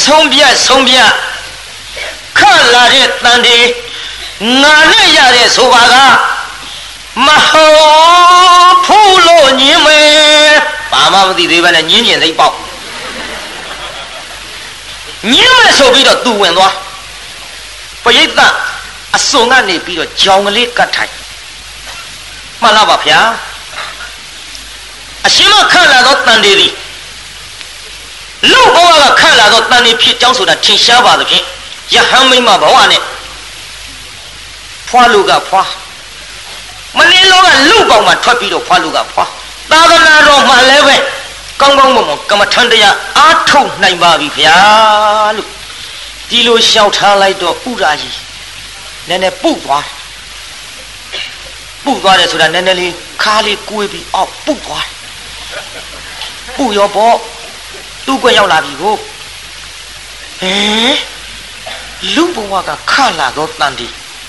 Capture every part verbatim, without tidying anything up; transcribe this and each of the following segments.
ဆုံးပြဆုံးပြခလာတဲ့တန်ဒီငါနဲ့ရတဲ့ဆိုပါကမဟုတ်ဘူးလို့ညင်းမယ်ဘာမှမသိသေးပါနဲ့ညင်းညင်သိပေါက်ညင်းမယ်ဆိုပြီးတော့သူဝင်သွားပရိသတ်အစုံကနေပြီးတော့ကြောင်ကလေးကတ်ထိုင်မှန်လားပါဗျာအရှင်မခလာတော့တန်ဒီသည်လူဘဝကခလာတော့တန်ဒီဖြစ်ကြောင်းဆိုတာထင်ရှားပါသဖြင့်ယဟန်မိမဘဝနဲ့ဖွာလူကဖွာမလင်းလောကလူပေါင်းမှာထွက်ပြီးတော့ဖွာလူကဖွာသာသနာတော်မှာလည်းပဲကောင်းကောင်းမွန်မွန်ကမ္မထံတရားအားထုတ်နိုင်ပါပြီဗျာလို့ဒီလိုလျှောက်ထားလိုက်တော့ဥရာကြီးနည်းနည်းပုတ်သွားပုတ်သွားတယ်ဆိုတာနည်းနည်းလေးခါလေးကိုွေးပြီးအောက်ပုတ်သွားပုတ်ရောပေါ့သူ့ကွက်ရောက်လာပြီကိုဟင်လူဘဝကခလာတော့တန်တီ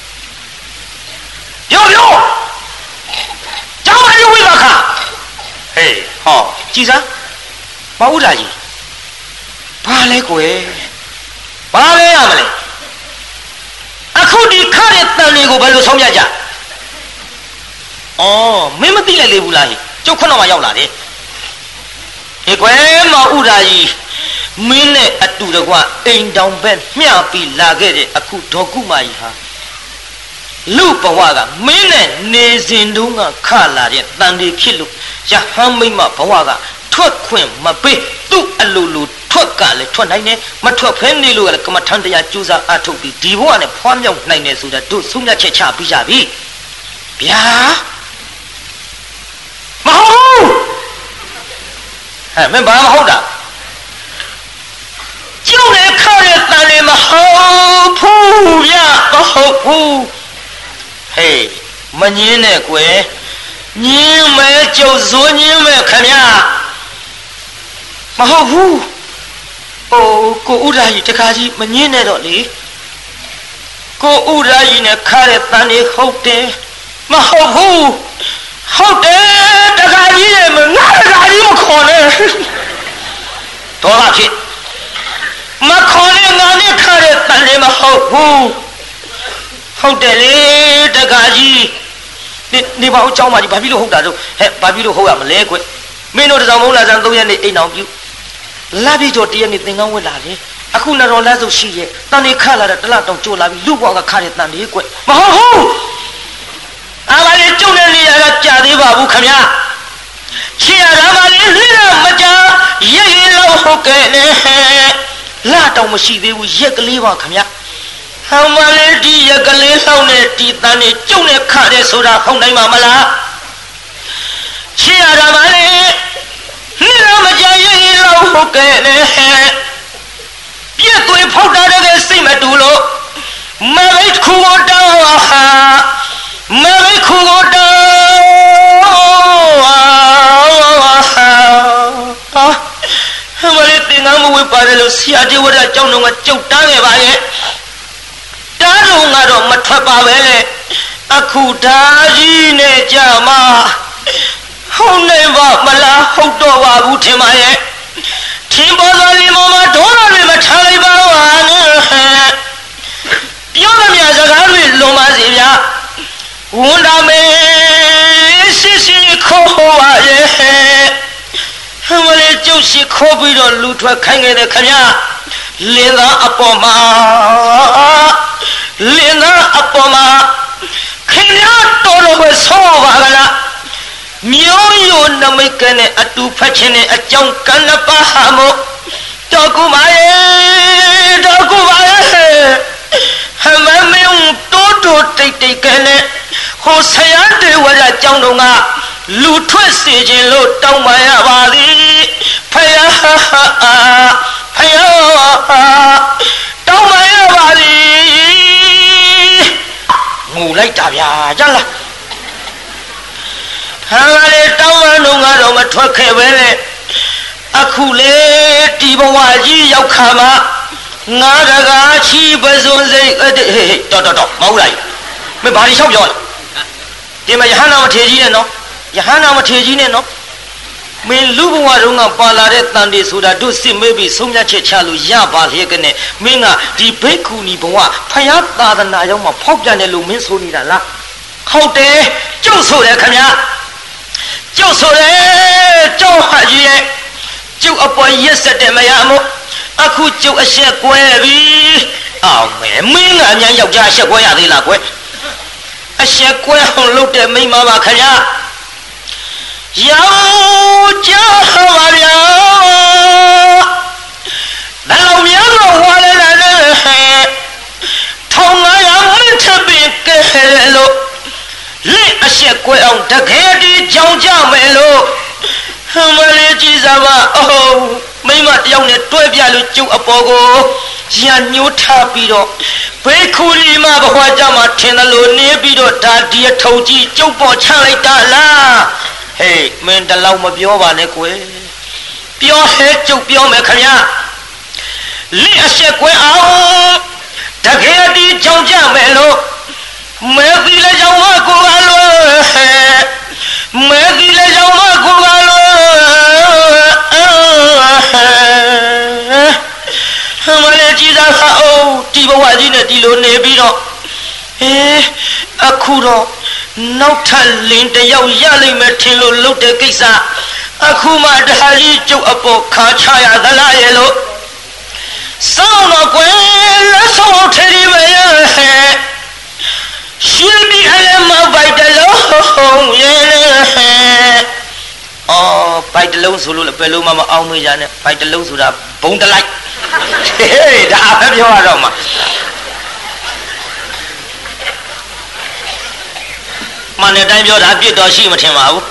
ပြောပြောကျောင်းမယူဝိပါခဟေးဟောကြည်စမ်းမဟုတ်တာကြီးဘာလဲကွယ်ဘာလဲရမလဲအခုဒီခတဲ့တန်တွေကိုဘယ်လိုဆုံးဖြတ်ကြဩမင်းမသိလိုက်လေဘူးလားကျုပ်ခုနကရောက်လာတယ်ဟေးကွယ်မဟုတ်တာကြီးမင်းနဲ့အတူတကွအိမ်တောင်ဘက်မျှပြီးလာခဲ့တဲ့အခုဒေါကုမာကြီးဟာလူဘဝကမင်းနဲ့နေစဉ်တုန်းကခလာတဲ့တန်တွေဖြစ်လို့ယဟန်မိမဘဝကထွက်ခွင့်မပေးသူ့အလိုလိုထွက်ကလည်းထွက်နိုင်တယ်မထွက်ဖဲနေလို့လည်းကမ္မထံတရားကြိုးစားအထုတ်ပြီးဒီဘဝနဲ့ဖွားမြောက်နိုင်တယ်ဆိုတာတို့ဆုံးဖြတ်ချက်ချပြီးကြပြီဗျာမဟုတ်ဟဲ့မင်းဘာမဟုတ်တာကျုပ်လည်းခရတဲ့တန်လေးမဟုတ်ဘူးဗျာမဟုတ်ဘူးဟေးမငင်းနဲ့ကွယ်ညင်းမဲကျုပ်ဇွညင်းမဲခမမဟုတ်ဘူးအိုးကိုဥဒရာကြီးတခါကြီးမငင်းနဲ့တော့လေကိုဥဒရာကြီးနဲ့ခရတဲ့တန်လေးဟုတ်တယ်မဟုတ်ဘူးဟုတ်တယ်တခါကြီးရဲ့မငါတခါကြီးမခေါ်နဲ့တော်လားဖြစ်မခေါ်နဲ့ငါနဲ့ခတဲ့တန်လေးမဟုတ်ဘူးဟုတ်တယ်လေတခါကြီးနေနေပါဦးเจ้าမကြီးဘာဖြစ်လို့ဟုတ်တာတော့ဟဲ့ဘာဖြစ်လို့ဟုတ်ရမလဲကွမင်းတို့တစောင်းမုံလာစံသုံးရက်နေအိမ်အောင်ပြုလာပြီးတော့တရက်နေသင်္ကန်းဝက်လာလေအခုနတော်လမ်းစုပ်ရှိရဲ့တန်လေးခလာတဲ့တလတောင်ကြိုလာပြီးလူဘွားကခတဲ့တန်လေးကွမဟုတ်ဘူးအားမလေးကျုံတဲ့နေရာကကြာသေးပါဘူးခမချီရတာမလေးလိရမကြရဲ့ရင်လို့ဟုတ်ကဲ့လေလာတောင်မရှိသေးဘူးရက်ကလေးပါခမဟောမလေးဒီရက်ကလေးလောက်နဲ့ဒီတန်နေကျုံနဲ့ခတဲ့ဆိုတာဟုတ်နိုင်မှာမလားချီရတာမလေးလိရမကြရဲ့ရင်လို့ဟုတ်ကဲ့လေပြည့်သွေးဖောက်တာတဲ့စိတ်မတူလို့မမိတ်ခုတော့ဟာမမိတ်ခုတော့မလေးတင်ငါမဝေးပါတယ်လို့ဆရာတေဝရအကြောင်းတော်ကကြုတ်တန်းခဲ့ပါရဲ့တားတော့ငါတော့မထွက်ပါပဲလေအခုဓာကြီးနဲ့ကြမှာဟုတ်နေပါမလားဟုတ်တော့ပါဘူးထင်ပါရဲ့ထင်ပေါ်သောလီမမဒေါ်လာတွေမထားလိုက်ပါဘူးဟာနဲ့ပြောသမျှစကားတွေလွန်ပါစေဗျာဝန်တာမေရှိရှိခေါ်ပါရဲ့မလေးကျုပ်ရှိခေါ်ပြီးတော့လူထွက်ခိုင်းခဲ့တဲ့ခင်ဗျာလင်းသားအပေါ်မှာလင်းသားအပေါ်မှာခင်ဗျာတော်တော်ပဲဆောပါကလားမျိုးရိုးနမိတ်ကနဲ့အတူဖတ်ခြင်းနဲ့အကြောင်းကဏ္ဍပါဟာမို့တော်ကူပါရဲ့တော်ကူပါရဲ့ဟမမင်းတိုးတိုးတိတ်တိတ်ကနဲ့ဟိုဆရာတေဝရအကြောင်းတော်ကလူထွက်စေခြင်းလို့တောင်းပန်ရပါသည်ဖယားဖယားတောင်းပန်ရပါသည်ငိုလိုက်တာဗျာကြလားဟာလေတောင်းပန်တော့ကတော့မထွက်ခဲ့ပဲလေအခုလေဒီဘဝကြီးရောက်ခါမှာငါတကားချီပစွန်စိတ်တော်တော်တော်မဟုတ်လားမင်းဘာလို့ရှောက်ပြောလဲဒီမှာယဟန္တာမထေကြီးနဲ့နော်ယဟန္တာမထေကြီးနဲ့နော်ဟမင်းလူဘဝတုန်းကပါလာတဲ့တန်တေဆိုတာတို့စစ်မေးပြီးဆုံးဖြတ်ချက်ချလို့ရပါလျက်ကနေမင်းကဒီဘိက္ခုနီဘဝဖယားသာသနာရောက်မှဖောက်ပြန်တယ်လို့မင်းဆိုနေတာလားဟုတ်တယ်ကျုပ်ဆိုတယ်ခင်ဗျာကျုပ်ဆိုတယ်ကျုပ်ဟာကြီးရဲ့ကျုပ်အပေါ်ရက်ဆက်တယ်မရမို့အခုကျုပ်အဆက်ကွဲပြီအောင်မယ်မင်းကအញ្ញယောက်ျားအဆက်ကွဲရသေးလားကွယ်အဆက်ကွဲအောင်လုပ်တဲ့မိန်းမပါခင်ဗျာယောက်ျားပါဗျာဘယ်လိုများလို့ဝါလဲလဲထောင်ငါရမင်းထပ်ပြီးကဲလို့လက်အဆက်ကွဲအောင်တကယ်ဒီကြောင်ကြမယ်လို့မလေးကြည်စားပါအိုးမိမတယောက်နဲ့တွဲပြလို့ကျုပ်အပေါ်ကိုရန်ညှိုးထားပြီးတော့ဘေးခုလီမဘဝကြမှာထင်တယ်လို့နေပြီးတော့ဒါဒီအထုံကြီးကျုပ်ပေါ်ချလိုက်တာလားဟေးမင်းတလောက်မပြောပါနဲ့ကွယ်ပြောဟဲကျုပ်ပြောမယ်ခင်ဗျာလက်အဆက်ကွဲအောင်တကယ်ဒီကြောင်ကြမယ်လို့မဲသီလည်းကြောင်မကိုပါလို့မဲသီလည်းကြောင်မကိုပါလို့မလေးကြည်သာအိုးဒီဘဝကြီးနဲ့ဒီလိုနေပြီးတော့အေးအခုတော့နောက်ထပ်လင်းတယောက်ရလိမ့်မယ်ထင်လို့လုပ်တဲ့ကိစ္စအခုမှဒါကြီးကျုပ်အပေါ်ခါချရသလားရဲ့လို့စောင်းတော့ကွယ်လက်ဆောင်ထရီမရရွှေပြီးအလည်းမပိုက်တလုံးရဲ့အော်ပိုက်တလုံးဆိုလို့လည်းဘယ်လိုမှမအောင်မေးကြနဲ့ပိုက်တလုံးဆိုတာဘုံတလိုက်ဟေးဒါပဲပြောရတော့မှာမနဲ့တိုင်းပြောတာပြစ်တော်ရှိမထင်ပါဘူး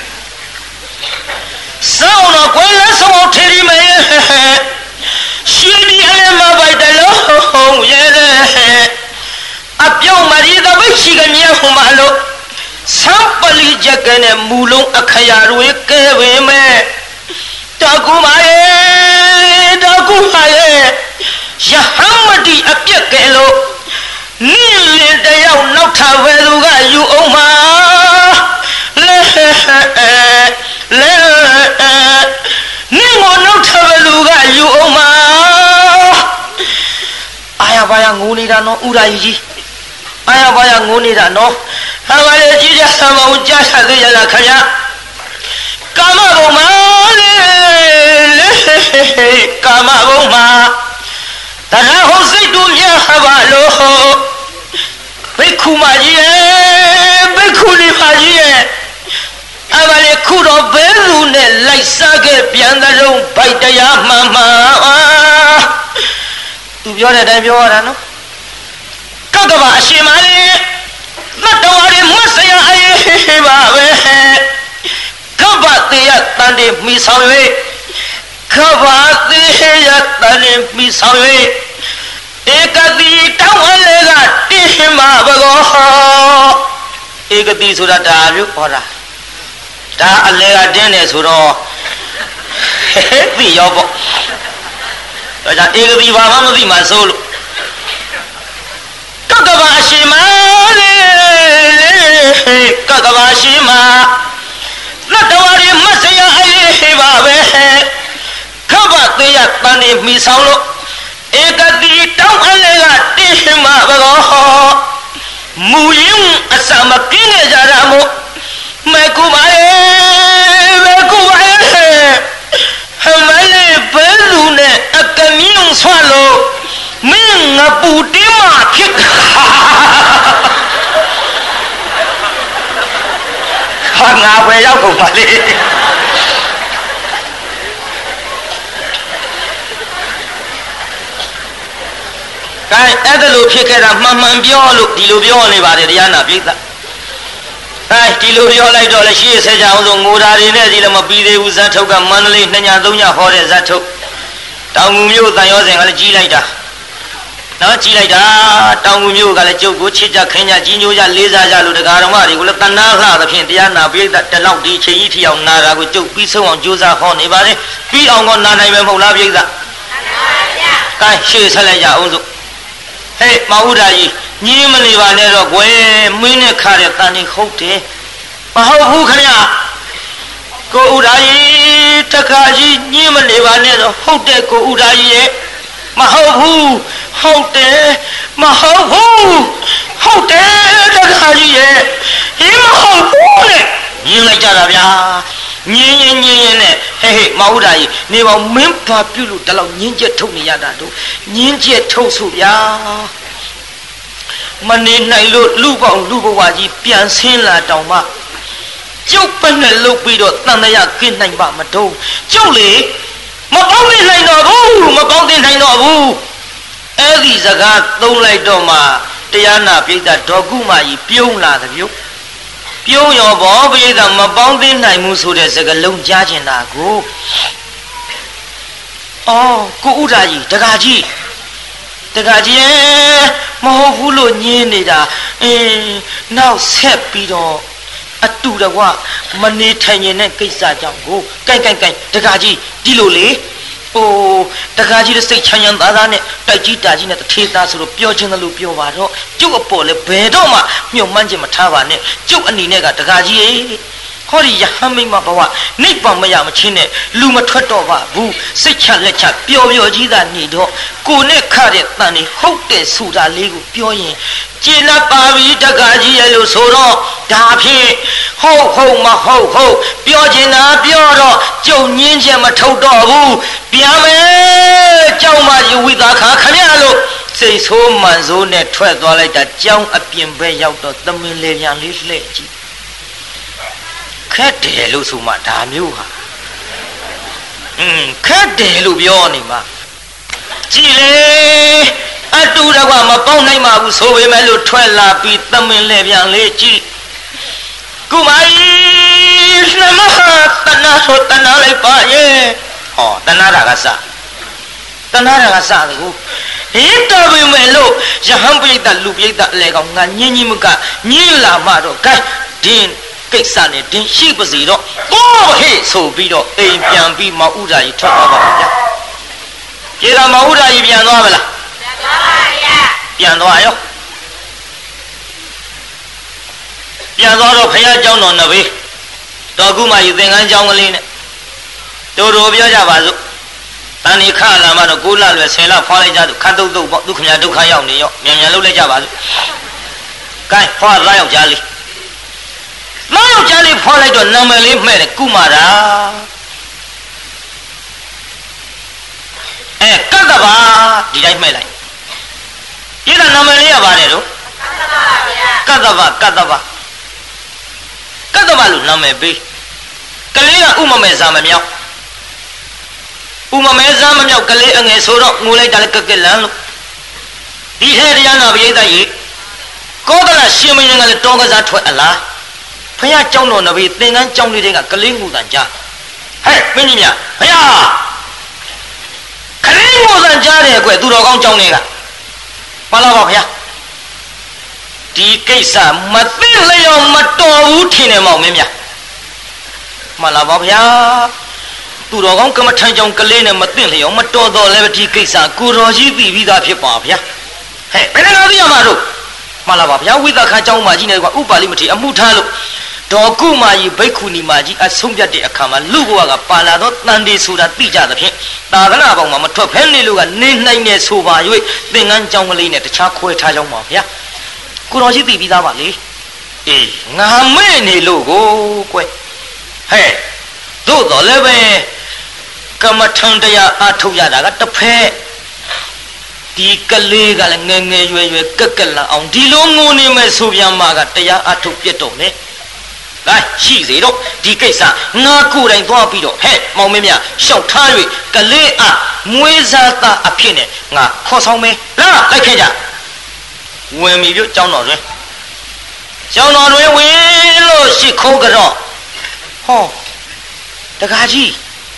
စောင်းတော့ကွယ်လက်ဆောင်ထရီမရရွှေပြီးအလည်းမပိုက်တလုံးရဲ့အပြုံးမရီသပိတ်ရှိကမြေဟွန်ပါလို့သံပလီကြက်ကနဲ့မူလုံးအခရာတွေကဲပင်မဲ့တကူပါရဲ့တကူပါရဲ့ယဟမတိအပြက်ကဲလို့နိလင်တယောက်နောက်ထပ်ဘယ်သူကယူအောင်မှာလဲလဲနိမောနောက်ထပ်ဘယ်သူကယူအောင်မှာအာရပါရငိုနေတာနော်ဥရာကြီးအာရပါရငိုနေတာနော်ဟာပါလေကြည်ကြဆံမအောင်ကြားချသေးရလားခင်ဗျာကာမဘုံမှာလေကာမဘုံမှာတရဟောစိတ်တို့မြဟပါလို့ဘိက္ခုမကြီးရဲ့ဘိက္ခုလေးမကြီးရဲ့အပါလေခုတော့ဘဲလူနဲ့လိုက်စားခဲ့ပြန်တဲ့လုံးဗိုက်တရားမှန်မှန်သူပြောတဲ့အတိုင်းပြောရတာနော်ကကဘာအရှင်မလေးမတော်ရမဆရာအေးပါပဲကဗတေယတန်တေမိဆောင်၍ကဗတေယတန်တေမိဆောင်၍ဧကတိတောင်းအလေကတင်းမှာဘကောဧကတိဆိုတာဒါမျိုးဟောတာဒါအလေကတင်းတယ်ဆိုတော့သိရောပေါ့ဒါကြောင့်ဧကတိဘာမှမသိမှဆိုလို့ကကဘာအရှင်မလေးကကဘာရှိမနတ်တော်ရီမဆရာအေးပါပဲခဘသေးရတန်နေမိဆောင်လို့ဧကတိတောင်းအလေကတင်းမှာဘကောမူရင်အစမကင်းနေကြတာမို့မဲကူပါရဲ့မဲကူပါရဲ့ဟမလေးဘယ်လူနဲ့အကမြင့်ဆွလို့မင်းငါပူတင်းမှာဖြစ်ဟာငါပဲရောက်ကုန်ပါလေကဲအဲ့ဒါလို့ဖြစ်ခဲ့တာမှန်မှန်ပြောလို့ဒီလိုပြောနေပါတယ်တရားနာပြိဿကဲဒီလိုပြောလိုက်တော့လေရှေ့ဆက်ကြအောင်ဆိုငိုတာတွေနဲ့ဒီလည်းမပြီးသေးဘူးဇတ်ထုတ်ကမန္တလေးနှစ်ညသုံးညဟောတဲ့ဇတ်ထုတ်တောင်ငူမြို့တန်ရောစင်ကလည်းကြီးလိုက်တာနော်ကြီးလိုက်တာတောင်ငူမြို့ကလည်းကျုပ်ကိုချစ်ကြခင်ကြကြီးညိုကြလေးစားကြလို့တရားတော်မတွေကိုလည်းတဏှာလှသဖြင့်တရားနာပြိဿတလောက်ဒီချိန်ကြီးထီအောင်နာတာကိုကျုပ်ပြီးဆုံးအောင်ကြိုးစားဟောနေပါတယ်ပြီးအောင်ကနာနိုင်မယ်မဟုတ်လားပြိဿမှန်ပါဗျာကဲရှေ့ဆက်လိုက်ကြအောင်ဆိုဟေးမဟုတ်တာကြီးညီးမနေပါနဲ့တော့ကွယ်မင်းနဲ့ခါတဲ့တန်နေဟုတ်တယ်မဟုတ်ဘူးခင်ဗျာကိုဥရာကြီးတခါကြီးညင်းမနေပါနဲ့တော့ဟုတ်တယ်ကိုဥရာကြီးရဲ့မဟုတ်ဘူးဟုတ်တယ်မဟုတ်ဘူးဟုတ်တယ်တခါကြီးရဲ့ဟင်းမဟုတ်ဘူးလေညင်းလိုက်ကြတာဗျာညင်းညင်းညင်းနဲ့ဟဲ့ဟဲ့မဟုတ်တာကြီးနေပေါင်းမင်းဘာပြုလို့ဒီလောက်ညင်းချက်ထုတ်နေရတာတို့ညင်းချက်ထုတ်ဆိုဗျာမနေနိုင်လို့လူပေါင်းလူဘဝကြီးပြန်ဆင်းလာတောင်မှကျုပ်ပဲနဲ့လုတ်ပြီးတော့တန်တရားကင်းနိုင်ပါမတော့ကျုပ်လေမပေါင်းသိနိုင်တော့ဘူးမပေါင်းသိနိုင်တော့ဘူးအဲ့ဒီစကားသုံးလိုက်တော့မှတရားနာပိဋကဒေါကုမကြီးပြုံးလာတယ်ပြုံးပြုံးရောဘောပိဋကမပေါင်းသိနိုင်ဘူးဆိုတဲ့စကားလုံးကြားချင်တာကိုအော်ကိုဥဒ္ဒါကြီးတကားကြီးတကားကြီးမဟုတ်ဘူးလို့ညင်းနေတာအင်းနောက်ဆက်ပြီးတော့အတူတကွမနေထိုင်နေတဲ့ကိစ္စကြောင့်ကိုကိုင်ကိုင်ကိုင်တကားကြီးဒီလိုလေဟိုတကားကြီးတဲ့စိတ်ချမ်းချမ်းသာသာနဲ့တိုက်ကြီးတာကြီးနဲ့တထေသားဆိုတော့ပြောချင်းတယ်လို့ပြောပါတော့ကျုပ်အပေါ်လဲဘယ်တော့မှမြုံမှန်းခြင်းမထားပါနဲ့ကျုပ်အနေနဲ့ကတကားကြီးရေဟောဒီယဟန်မိမဘဝနိဗ္ဗာန်မရမချင်းနဲ့လူမထွက်တော့ပါဘူးစိတ်ချလက်ချပျော်ပျော်ကြီးသာနေတော့ကိုနဲ့ခတဲ့တန်နေဟုတ်တယ်ဆိုတာလေးကိုပြောရင်ကျေနပ်ပါပြီတကားကြီးရဲ့လို့ဆိုတော့ဒါဖြင့်ဟုတ်ဟုတ်မဟုတ်ဟုတ်ပြောချင်တာပြောတော့ကြုံညင်းချက်မထုတ်တော့ဘူးပြန်မယ်ကြောက်မှယူဝိသခါခမရလို့စိတ်ဆိုးမှန်ဆိုးနဲ့ထွက်သွားလိုက်တာကြောင်းအပြင်ဘက်ရောက်တော့သမင်လေပြန်လေးလှဲ့ကြည့်ခက်တယ်လို့ဆိုမှဒါမျိုးဟာอืมခက်တယ်လို့ပြောနေမှာကြည်လေအတူတကွမပေါင်းနိုင်ပါဘူးဆိုပေမဲ့လို့ထွက်လာပြီးသမင်လေပြန်လေးကြည့်ကုမာကြီးနမတနာဆိုတနာလိုက်ပါရဲ့ဟောတနာတာကစတနာတာကစတယ်ကိုဟင်းတော်ပြီမဲ့လို့ယဟန်ပိဋကလူပိဋကအလဲကောင်ငါညင်းကြီးမကညင်းလာမှတော့ဂိုင်းဒင်းကိစ္စနဲ့ဒင်းရှိပါစီတော့ကိုဟေ့ဆိုပြီးတော့အိမ်ပြန်ပြီးမောင်ဥဒ္ဒါကြီးထွက်သွားပါဗျာပြေကမောင်ဥဒ္ဒါကြီးပြန်သွားမလားပြန်သွားပါဗျာပြန်သွားရောပြန်သွားတော့ဖခင်เจ้าတော်နဘေးတော်ကုမကြီးသင်္ကန်းเจ้าကလေးနဲ့တို့တို့ပြောကြပါစို့တန်ဒီခလာမှတော့ကိုလလွယ်ဆယ်လဖွာလိုက်ကြသူခတ်တုတ်တုတ်ပေါ့ဒုက္ခမြဒုက္ခရောက်နေရောမြန်မြန်လုပ်လိုက်ကြပါစို့ကဲဖွာလာယောက်ျားလေးလာယောက်ျားလေးဖွာလိုက်တော့နာမည်လေးမှဲ့တယ်ကုမာရာအဲကတ္တဗာဒီတိုင်းမှဲ့လိုက်ဒီကနာမည်လေးကပါတယ်တော့ကတ္တဗာကတ္တဗာကတ္တဗလို့နာမည်ပေးကလေးကဥမမဲစားမမြောက်ဥမမဲစားမမြောက်ကလေးအငယ်ဆိုတော့ငိုလိုက်တာလည်းကက်ကက်လန်းလို့ဒီထဲတရားနာပရိသတ်ကြီးကောသလရှင်မင်းကလည်းတောကစားထွက်အလားဖခင်เจ้าတော်နဘေးသင်္ကန်းเจ้าလေးတွေကကလေးငိုတန်ကြားဟဲ့မင်းကြီးများဖခင်ကလေးငိုတန်ကြားတယ်ကွသူတော်ကောင်းเจ้าတွေကမှန်လားပါဖခင်ဒီကိစ္စမသိလျော်မတော်ဘူးထင်တယ်မောင်မင်းများမှန်လားပါဗျာသူတော်ကောင်းကမ္မထံကြောင့်ကလေးနဲ့မသိလျော်မတော်တော့လည်းဒီကိစ္စကိုတော်ကြီးသိပြီးသားဖြစ်ပါဗျာဟဲ့ဘယ်နဲ့သိရမှာတို့မှန်လားပါဗျာဝိသခါเจ้าမကြီးနဲ့ကဥပါလိမထေအမှုထားလို့ဒေါကုမာကြီးဘိက္ခုနီမကြီးအဆုံးပြတ်တဲ့အခါမှာလူဘဝကပါလာတော့တန်တေဆိုတာသိကြသဖြင့်သာသနာပေါင်းမှာမထွက်ဖဲနေလို့ကနေနိုင်နေဆိုပါ၍သင်္ကန်းเจ้าကလေးနဲ့တခြားခွဲထားကြောင်းပါဗျာကိုတော်ရှိသိပြီးသားပါလေအေးငါမဲ့နေလို့ကိုကွဟဲ့သို့တော်လည်းပဲကမ္မထံတရားအထုတ်ရတာကတစ်ဖက်ဒီကလေးကလည်းငယ်ငယ်ရွယ်ရွယ်ကက်ကက်လာအောင်ဒီလိုငိုနေမဲ့ဆိုပြန်မှာကတရားအထုတ်ပြတ်တော့မယ်ဒါရှိစေတော့ဒီကိစ္စငါကိုယ်တိုင်သွားပြီးတော့ဟဲ့မောင်မင်းများရှောက်ထား၍ကလေးအမွေးစားသားအဖြစ်နဲ့ငါခေါ်ဆောင်မယ်လာလိုက်ခဲ့ကြဝင်ပြီပြုကျောင်းတော်တွင်ကျောင်းတော်တွင်ဝင်လို့ရှိခိုးကြတော့ဟောတကားကြီး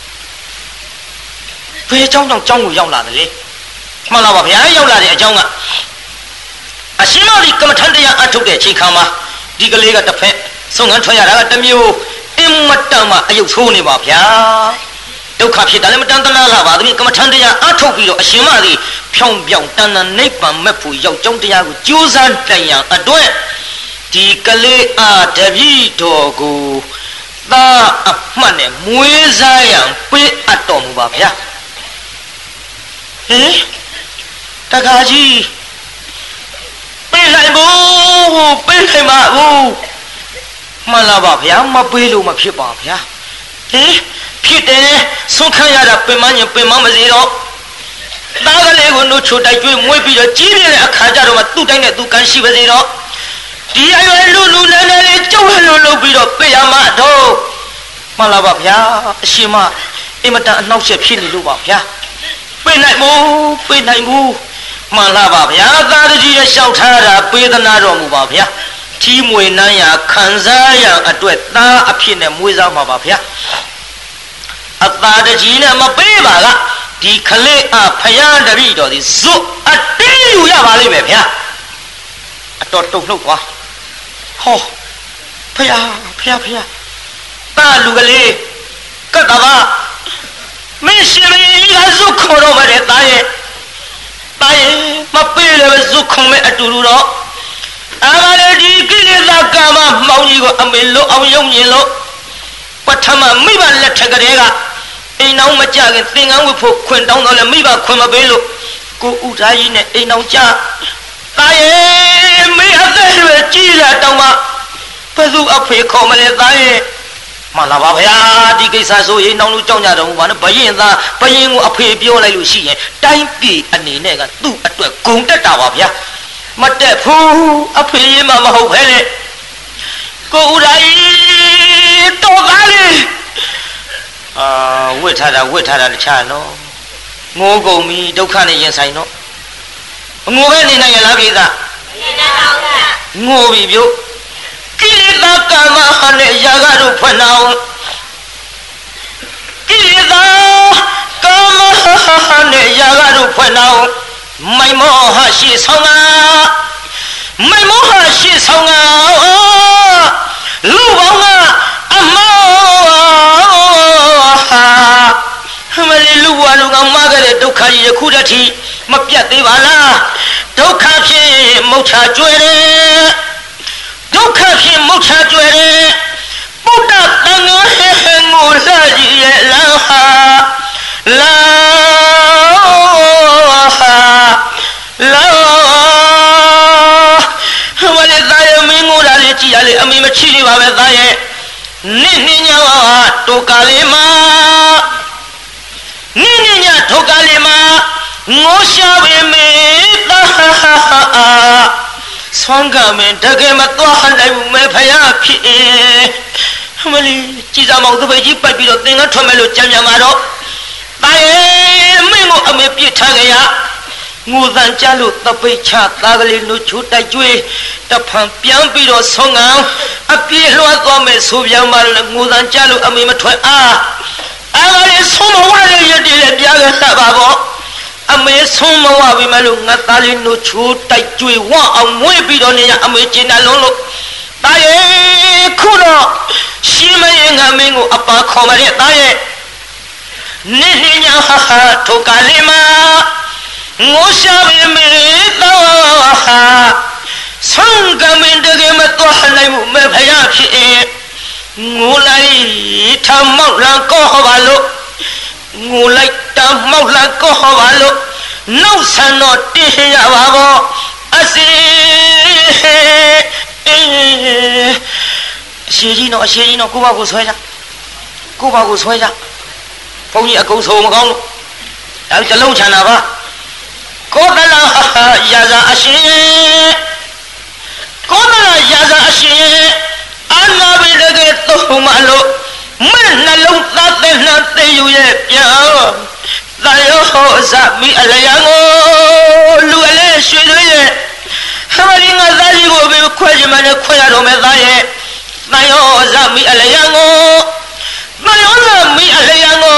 ဘယ်ကျောင်းတောင်ကျောင်းကိုရောက်လာတယ်လေမှန်လားပါဗျာရောက်လာတဲ့အကြောင်းကအရှင်မကြီးကမ္မထံတရားအထုတ်တဲ့ချိန်ခါမှာဒီကလေးကတစ်ဖက်ဆုံးငန်းထွက်ရတာကတစ်မျိုးအင်မတန်မှအယုတ်ဆိုးနေပါဗျာဒုက္ခဖြစ်တာလည်းမတန်တနာလာပါဘူးကမ္မထံတရားအထုတ်ပြီးတော့အရှင်မကြီးဖြောင်းပြောင်းတန်တန်နိဗ္ဗာန်မဲ့ဖို့ရောက်ကြောင်းတရားကိုကြိုးစားတိုင်ရန်အတွက်ဒီကလေးအားတပည့်တော်ကိုသားအမှတ်နဲ့မွေးစားရန်ပေးအပ်တော်မူပါဗျာဟင်တခါကြီးပေးနိုင်ဘူးပေးနိုင်ပါဘူးမှန်လားပါဗျာမပေးလို့မဖြစ်ပါဗျာဟင်ဖြစ်တယ်ဆုံးခံရတာပင်မရင်ပင်မမစီတော့သားကလေးကိုနှုတ်ချိုတိုက်ကျွေးမွေးပြီးတော့ကြီးပြင်းတဲ့အခါကျတော့မှသူ့တိုင်းနဲ့သူကန်ရှိပါစေတော့ဒီအရွယ်လူလူနဲ့နဲ့ကြောက်ရလို့လုပ်ပြီးတော့ပေးရမှာတော့မှန်လားပါဗျာအရှင်မအင်မတန်အနှောက်အယှက်ဖြစ်နေလို့ပါဗျာပေးနိုင်ဘူးပေးနိုင်ဘူးမှန်လားပါဗျာသားတကြီးရဲ့လျှောက်ထားတာပေးသနာတော်မူပါဗျာထီးမွေနှမ်းရာခံစားရအတွက်သားအဖြစ်နဲ့မွေးစားမှာပါဗျာအသားတကြီးနဲ့မပေးပါကဒီခလေးအဖယားတပည့်တော်ဒီဇွတ်အတင်းယူရပါလိမ့်မယ်ဗျာအတော်တုံနှုတ်သွားဟောဖယားဖယားဖယားတာလူကလေးကတ်တပါမင်းရှင်မင်းကြီးကဇွတ်ခေါ်တော့မတဲ့သားရဲ့သားရဲ့မပေးလည်းဇွတ်ခုံမဲ့အတူတူတော့အာမလေးဒီကိလေသာကာမမောင်ကြီးကိုအမေလို့အောင်ယုံညင်လို့ပထမမိဘလက်ထက်ကလေးကအိမ်အောင်မကြခင်သင်္ကန်းဝတ်ဖို့ခွင်တောင်းတော့လဲမိဘခွင်မပေးလို့ကိုဥသားကြီးနဲ့အိမ်အောင်ကြသားရဲ့မိအသက်ရွယ်ကြီးလာတောင်းမှဘယ်သူအဖေခေါ်မလဲသားရဲ့မှန်လားပါဗျာဒီကိစ္စဆိုရင်နောင်လူကြောက်ကြတော်မူပါနဲ့ဘယင်သားဘယင်ကိုအဖေပြောလိုက်လို့ရှိရင်တိုင်းပြည်အနေနဲ့ကသူ့အတွက်ဂုံတက်တာပါဗျာမတက်ဘူးအဖေရင်မှမဟုတ်ပဲလေကိုဥဒါကြီးတော်သားလေးအာဝစ်ထားတာဝစ်ထားတာတခြားနော်ငိုးကုန်ပြီဒုက္ခနဲ့ရင်ဆိုင်တော့ငိုပဲနေနိုင်ရလားကိစ္စနေနိုင်ပါဘူးငိုပြီပြုတ်ကိလေသာကာမဟာနဲ့ယာကတို့ဖွင့်အောင်ကိလေသာကာမဟာနဲ့ယာကတို့ဖွင့်အောင်မိုင်မောဟရှိဆောင်ကမိုင်မောဟရှိဆောင်ကလူပေါင်းကအမောဟာမလေးလူဘဝလူကောင်မခဲ့တဲ့ဒုက္ခကြီးယခုတည်းထိမပြတ်သေးပါလားဒုက္ခဖြင့်မုတ်ချကျွဲတယ်ဒုက္ခဖြင့်မုတ်ချကျွဲတယ်ဗုဒ္ဓတန်ခါဟဲ့ငိုလာကြီးရဲ့လမ်းဟာလာဟာလာမလေးသားရဲ့မင်းငိုတာလေးကြည်ရလေအမေမချီနေပါပဲသားရဲ့နိနိညာတိုကာလေးမှာနိနိညာတိုကာလေးမှာငိုရှာပေမေသားဆွမ်းကမင်းတကယ်မသွားနိုင်ဘူးမဲဖယားဖြစ်မလီကြည်စားမောင်သပိတ်ကြီးပိုက်ပြီးတော့သင်္ကန်းထွက်မယ်လို့ကြံပြန်มาတော့သားရဲ့မင်းကိုအမေပြစ်ထားကြရငိုသံကြလို့သပိတ်ချသားကလေးတို့ချိုးတိုက်ကျွေးတဖန်ပြန်ပြီးတော့ဆွမ်းကောင်အပြေးလွှတ်သွားမယ်ဆိုပြန်မှလည်းငိုသံကြလို့အမေမထွက်အားအားကလေးဆုံးမဝရရတဲ့လေပြားကစပါပေါ့အမေဆုံးမဝပြီမလို့ငါသားလေးတို့ချိုးတိုက်ကျွေးဝအောင်မွေးပြီးတော့နေရအမေကျင်တလုံးလို့သားရဲ့ခုတော့ရှင်မရင်ငါမင်းကိုအပါခေါ်မတဲ့သားရဲ့နိနိညာဟာထိုကလေးမှာငိုရှာပေမေတော့ဟာဆုံးကမင်းတကယ်မသွားနိုင်ဘူးမဖယားဖြစ်ငိုလိုက်ထမောက်လာကောပါလို့ငိုလိုက်တမောက်လာကောပါလို့နောက်ဆန်တော့တင်းရပါဘောအစီအရှိကြီးတော့အရှိကြီးတော့ကိုယ့်ဘာကိုဆွဲကြကိုယ့်ဘာကိုဆွဲကြဘုန်းကြီးအကုပ်ဆုံးမကောင်းလို့ဒါတလုံးချန်တာပါကိုတလာရာဇာအရှင်ကိုတလာရာဇာအရှင်အနာဘိတကေသုံးမလို့မဲ့နှလုံးသားတဲ့နှသိယူရဲ့ပြောင်းသာယောဟောဇမိအလယံကိုလူအလဲရွှေသွေးရဲ့ဟမရီငါသားကြီးကိုပဲခွဲချင်မှလည်းခွဲရတော့မယ်သားရဲ့သာယောဇမိအလယံကိုသာယောဇမိအလယံကို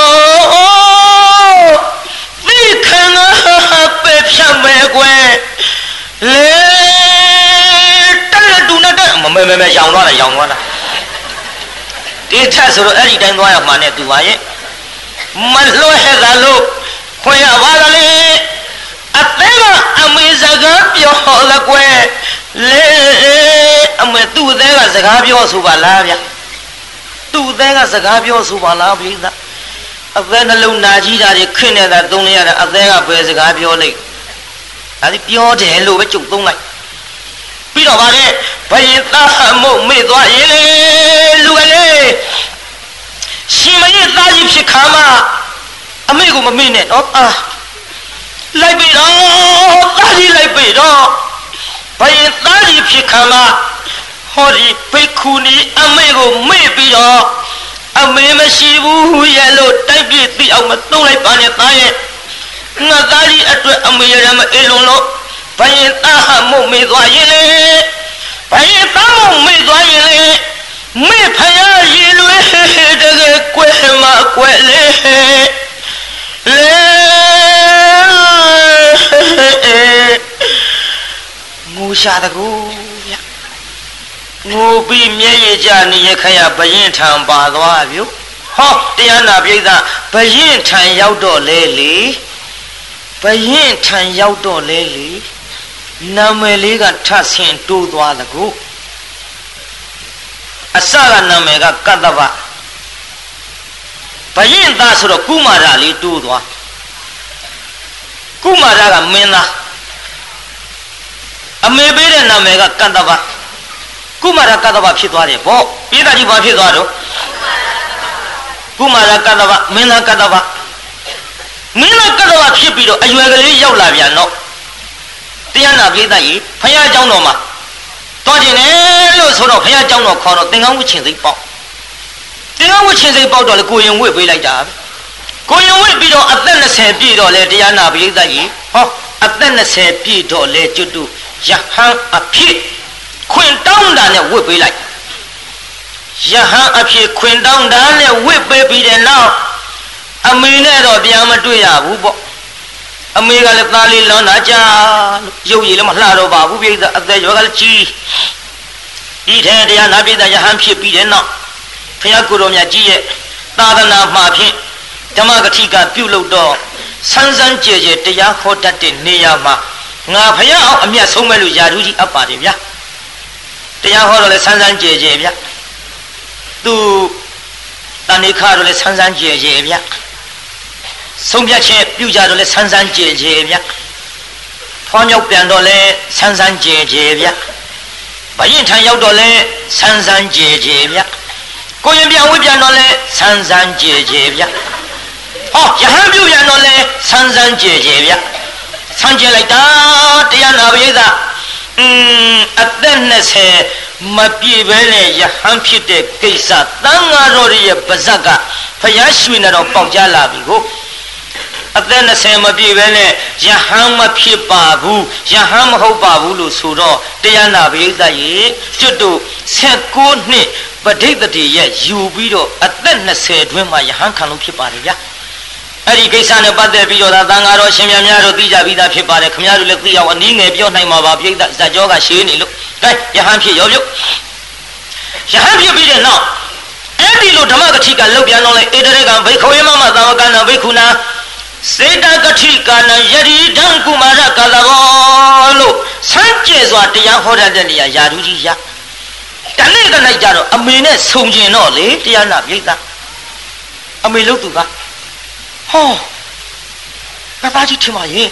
သိခံပဲဖြတ်မယ်ကွယ်လေတက်လက်တူနဲ့တက်မမဲမဲမဲရောင်သွားတာရောင်သွားတာဒီထက်ဆိုတော့အဲ့ဒီတိုင်းသွားရမှာနဲ့သူပါရဲ့မလွှဲတာလို့ခွင့်ရပါလားလေအသေးကအမေစကားပြောလကွယ်လေအမေသူ့အသေးကစကားပြောဆိုပါလားဗျသူ့အသည်းကစကားပြောဆိုပါလားပြိဿအသည်းနှလုံးနာကြီးတာတွေခင့်နေတာသုံးလိုက်ရတာအသည်းကဘယ်စကားပြောလိုက်ဒါဒီပြောတယ်လို့ပဲကြုတ်သုံးလိုက်ပြီးတော့ဗါတဲ့ဘယင်သားမို့မေ့သွားရင်လေလူကလေးရှင်မရဲ့သားကြီးဖြစ်ခါမှအမေကိုမမေ့နဲ့တော့အာလိုက်ပြီတော့သားကြီးလိုက်ပြီတော့ဘယင်သားကြီးဖြစ်ခါမှဟောဒီဘိက္ခုနီအမေကိုမေ့ပြီးတော့အမေမရှိဘူးရဲ့လို့တိုက်ပြသိအောင်မသုံးလိုက်ပါနဲ့သားရဲ့ငါသားကြီးအတွက်အမေရမအေးလုံးလို့ဘယင်သားမို့မေ့သွားရင်လေဘယင်သားမို့မေ့သွားရင်လေမေ့ဖယားရေလွဲတကယ်ကွယ်မှာကွယ်လေလေငိုရှာတကူဗျငိုပြီးမျက်ရည်ကျနေရခရဘယင်ထံပါသွားပြီဟောတရားနာပြိဿဘယင်ထံရောက်တော့လေလေဘယင်ထံရောက်တော့လေလေနာမည်လေးကထဆင်တိုးသွားတကူအစကနာမည်ကကတ္တဗဘယင်သားဆိုတော့ကုမာရလေးတိုးသွားကုမာရကမင်းသားအမေပေးတဲ့နာမည်ကကတ္တဗကုမာရကတ္တဗဖြစ်သွားတယ်ဗောပိဿကြီးဘာဖြစ်သွားတော့ကုမာရကတ္တဗမင်းသားကတ္တဗမင်းသားကတ္တဗဖြစ်ပြီးတော့အရွယ်ကလေးရောက်လာပြန်တော့တရားနာပိဿကြီးဖယားเจ้าတော်မှာသွားခြင်းလေလို့ဆိုတော့ဖယားเจ้าတော်ခေါ်တော့သင်္ကန်းဝတ်ခြင်းစိတ်ပေါက်သင်္ကန်းဝတ်ခြင်းစိတ်ပေါက်တော့လေကိုရင်ဝတ်ပေးလိုက်တာပဲကိုရင်ဝတ်ပြီးတော့အသက်၂၀ပြည့်တော့လေတရားနာပိဿကြီးဟောအသက်၂၀ပြည့်တော့လေကျွတ်တူယဟန်အဖြစ်ခွင်တောင်းတာနဲ့ဝတ်ပေးလိုက်ယဟန်အဖြစ်ခွင်တောင်းတာနဲ့ဝတ်ပေးပြီးတဲ့နောက်အမေနဲ့တော့ပြန်မတွေ့ရဘူးပေါ့အမေကလည်းသားလေးလွန်တာကြာလို့ရုပ်ရည်လည်းမလှတော့ပါဘူးပြိဿအသက်ရွယ်ကလည်းကြီးဒီထဲတရားနာပိဿယဟန်ဖြစ်ပြီးတဲ့နောက်ဘုရားကိုယ်တော်မြတ်ကြီးရဲ့သာသနာမှာဖြင့်ဓမ္မဂတိကပြုလုပ်တော့ဆန်းဆန်းကြဲကြဲတရားဟောတတ်တဲ့နေရာမှာငါဘုရားအောင်အမျက်ဆုံးမဲ့လို့ယာဓုကြီးအပ်ပါတယ်ဗျာတရားဟောတော့လဲဆန်းဆန်းကြဲကြဲဗျာသူတဏိခါတော့လဲဆန်းဆန်းကြဲကြဲဗျာဆုံးဖြတ်ချက်ပြုကြတော့လဲဆန်းဆန်းကြဲကြဲဗျာဖွားမြောက်ပြန်တော့လဲဆန်းဆန်းကြဲကြဲဗျာဘယင်ထံရောက်တော့လဲဆန်းဆန်းကြဲကြဲဗျာကိုရင်ပြန်ဝိပြန်တော့လဲဆန်းဆန်းကြဲကြဲဗျာဟောယဟန်ပြုပြန်တော့လဲဆန်းဆန်းကြဲကြဲဗျာဆန်းကြဲလိုက်တာတရားနာပရိသတ်อืมအသက်၂၀မပြည့်ပဲနဲ့ယဟန်ဖြစ်တဲ့ကိစ္စသံဃာတော်ရဲ့ပါဇက်ကဘုရားရွှေနာတော်ပေါက်ကြလာပြီကိုအသက်၂၀မပြည့်ပဲနဲ့ယဟန်မဖြစ်ပါဘူးယဟန်မဟုတ်ပါဘူးလို့ဆိုတော့တရားနာပရိသတ်ရေကျွတ်တို့၁၉နှစ်ပဋိသတိရဲ့ယူပြီးတော့အသက်၂၀တွင်းမှာယဟန်ခံလို့ဖြစ်ပါတယ်ဗျာအဲ့ဒီကိစ္စနဲ့ပတ်သက်ပြီးတော့သာသံဃာတော်ရှင်မြတ်များတို့သိကြပြီးသားဖြစ်ပါတယ်ခင်ဗျားတို့လည်းသိအောင်အနည်းငယ်ပြောနိုင်မှာပါပြိဿဇာကြောကရှင်းနေလို့ကဲယဟန်ဖြစ်ရောပြုတ်ယဟန်ဖြစ်ပြီးတဲ့နောက်အဲ့ဒီလိုဓမ္မဂတိကလောက်ပြန်တော့လေဧတရကံဘိက္ခဝေမမသာဝကနာဘိက္ခုနာစေတဂတိကာနယတိဒံကုမာရကာလဘောလို့စမ်းကြဲစွာတရားဟောတတ်တဲ့နေရာယာဓုကြီးရတနေ့ကလိုက်ကြတော့အမေနဲ့ဆုံကျင်တော့လေတရားနာပြိဿအမေလို့သူကဟောကဘာကြီးထင်ပါရဲ့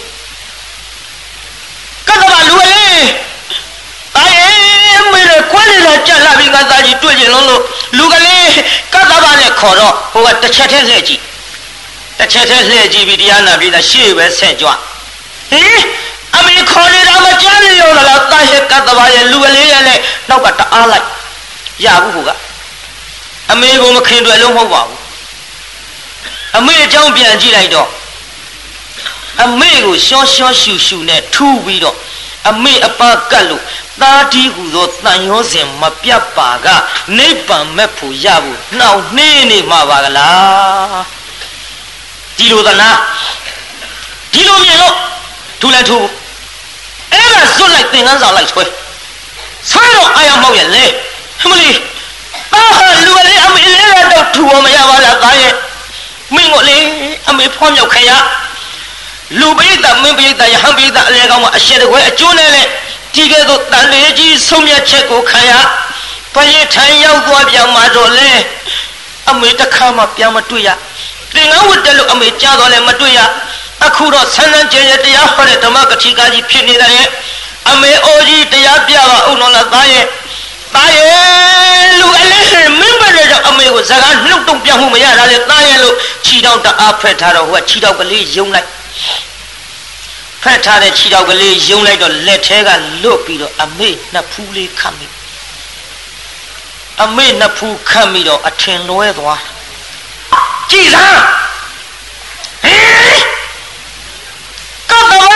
ကတ္တဗလူလေးတာရဲ့မေရခွဲလေးကြက်လာပြီးကသားကြီးတွေ့ကျင်လုံးလို့လူကလေးကတ္တဗနဲ့ခေါ်တော့ဟိုကတစ်ချက်ထဲလှည့်ကြည့်တစ်ချက်ထဲလှည့်ကြည့်ပြီးတရားနာပြီးသားရှေ့ပဲဆက်ကြွဟင်အမေခေါ်နေတာမကြားရရောလားတာရဲ့ကတ္တဗရဲ့လူကလေးရဲ့နဲ့နောက်ကတအားလိုက်ရဘူးဟိုကအမေကိုမခင်တွေ့လို့မဟုတ်ပါဘူးအမေအကြောင်းပြန်ကြည့်လိုက်တော့အမေကိုရှောရှောရှူရှူနဲ့ထူပြီးတော့အမေအပါကတ်လို့သားတီးဟူသောတန်ရောစဉ်မပြတ်ပါကနိဗ္ဗာန်မဲ့ဖို့ရဖို့နှောင့်နှေးနေမှာပါကလားဒီလိုသလားဒီလိုမြင်လို့ထူလဲထူအဲ့ဒါစွတ်လိုက်သင်္ကန်းစာလိုက်ဆွဲဆွဲတော့အာရမောက်ရဲ့လေမလီတာဟာလူလေးအမေလေးတော့ထူမရပါလားသားရဲ့မင်းကိုလေအမေဖွားမြောက်ခရလူပိဋကမင်းပိဋကယဟန်ပိဋကအလဲကောင်းမှာအရှက်တကွဲအကျိုးနဲ့လေဒီကဲသို့တန်လေးကြီးဆုံးမြတ်ချက်ကိုခံရဘယင်ထံရောက်သွားပြောင်းมาတော့လေအမေတခါမှပြန်မတွေ့ရသင်္ကန်းဝတ်တယ်လို့အမေကြားတော့လည်းမတွေ့ရအခုတော့ဆန်းဆန်းကျဲကျဲတရားဟောတဲ့ဓမ္မကတိကာကြီးဖြစ်နေတယ်အမေအိုကြီးတရားပြပါဦးတော်လားသားရဲ့သားရဲ့လူအလေးမင်းပဲလေတော့အမေကိုစကားနှုတ်တုံပြမှုမရတာလေသားရဲ့လို့ခြိတောက်တအားဖက်ထားတော့ဟိုကခြိတောက်ကလေးယုံလိုက်ဖက်ထားတဲ့ခြိတောက်ကလေးယုံလိုက်တော့လက်ထဲကလွတ်ပြီးတော့အမေနှစ်ဖူးလေးခတ်မိအမေနှစ်ဖူးခတ်ပြီးတော့အထင်လွဲသွားကြည်စမ်းဟေးကတော့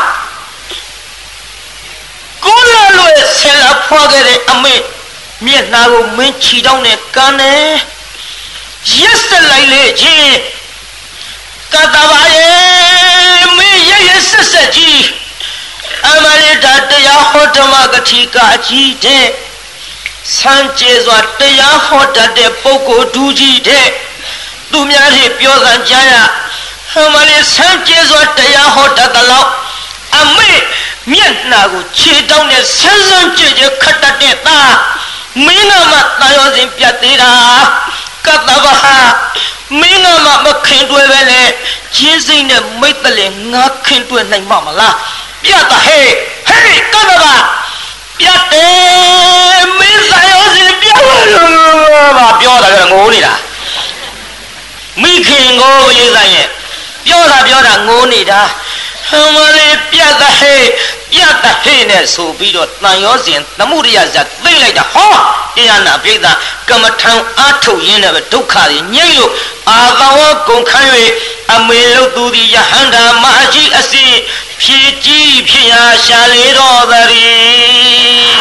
ကိုလာလို့ဆယ်လာဖွာခဲ့တဲ့အမေမျက်နှာကိုမင်းချီတောင်းနဲ့ကန်းနေရက်စက်လိုက်လေချင်းကတပါရဲ့မင်းရရဆက်ဆက်ကြီးအမလေးတာတရားဟောဓမ္မကတိကာကြီးတဲ့ဆန်းကျေစွာတရားဟောတတ်တဲ့ပုဂ္ဂိုလ်ဒူးကြီးတဲ့သူများတွေပြောစမ်းကြရအမလေးဆန်းကျေစွာတရားဟောတတ်သလောက်အမေမျက်နှာကိုခြေတောင်းနဲ့ဆန်းဆန်းကြဲကြဲခတ်တတ်တဲ့သားမင်းကမှတာယောစဉ်ပြတ်သေးတာကတ္တဗဟာမင်းကမှမခင်တွဲပဲလေချင်းစိတ်နဲ့မိတ်တလေငါခင်တွဲနိုင်မှာမလားပြတ်တာဟဲ့ဟဲ့ကတ္တဗပြတ်တယ်မင်းတာယောစဉ်ပြတ်လို့ပါပြောတာကငိုနေတာမိခင်ကိုရေးဆိုင်ရဲ့ပြောတာပြောတာငိုနေတာဟမလေးပြတ်တဲ့ဟဲ့ပြတ်တဲ့ဟဲ့နဲ့ဆိုပြီးတော့တန်ရောစဉ်သမှုရိယဇာသိမ့်လိုက်တာဟောတရားနာပိဋကကမ္မထံအားထုတ်ရင်းနဲ့ပဲဒုက္ခတွေညှိလို့အာသဝကုန်ခန်း၍အမေလုသူသည်ယဟန္တာမအကြီးအစီဖြည့်ကြီးဖြစ်ရာရှာလေတော်သတည်း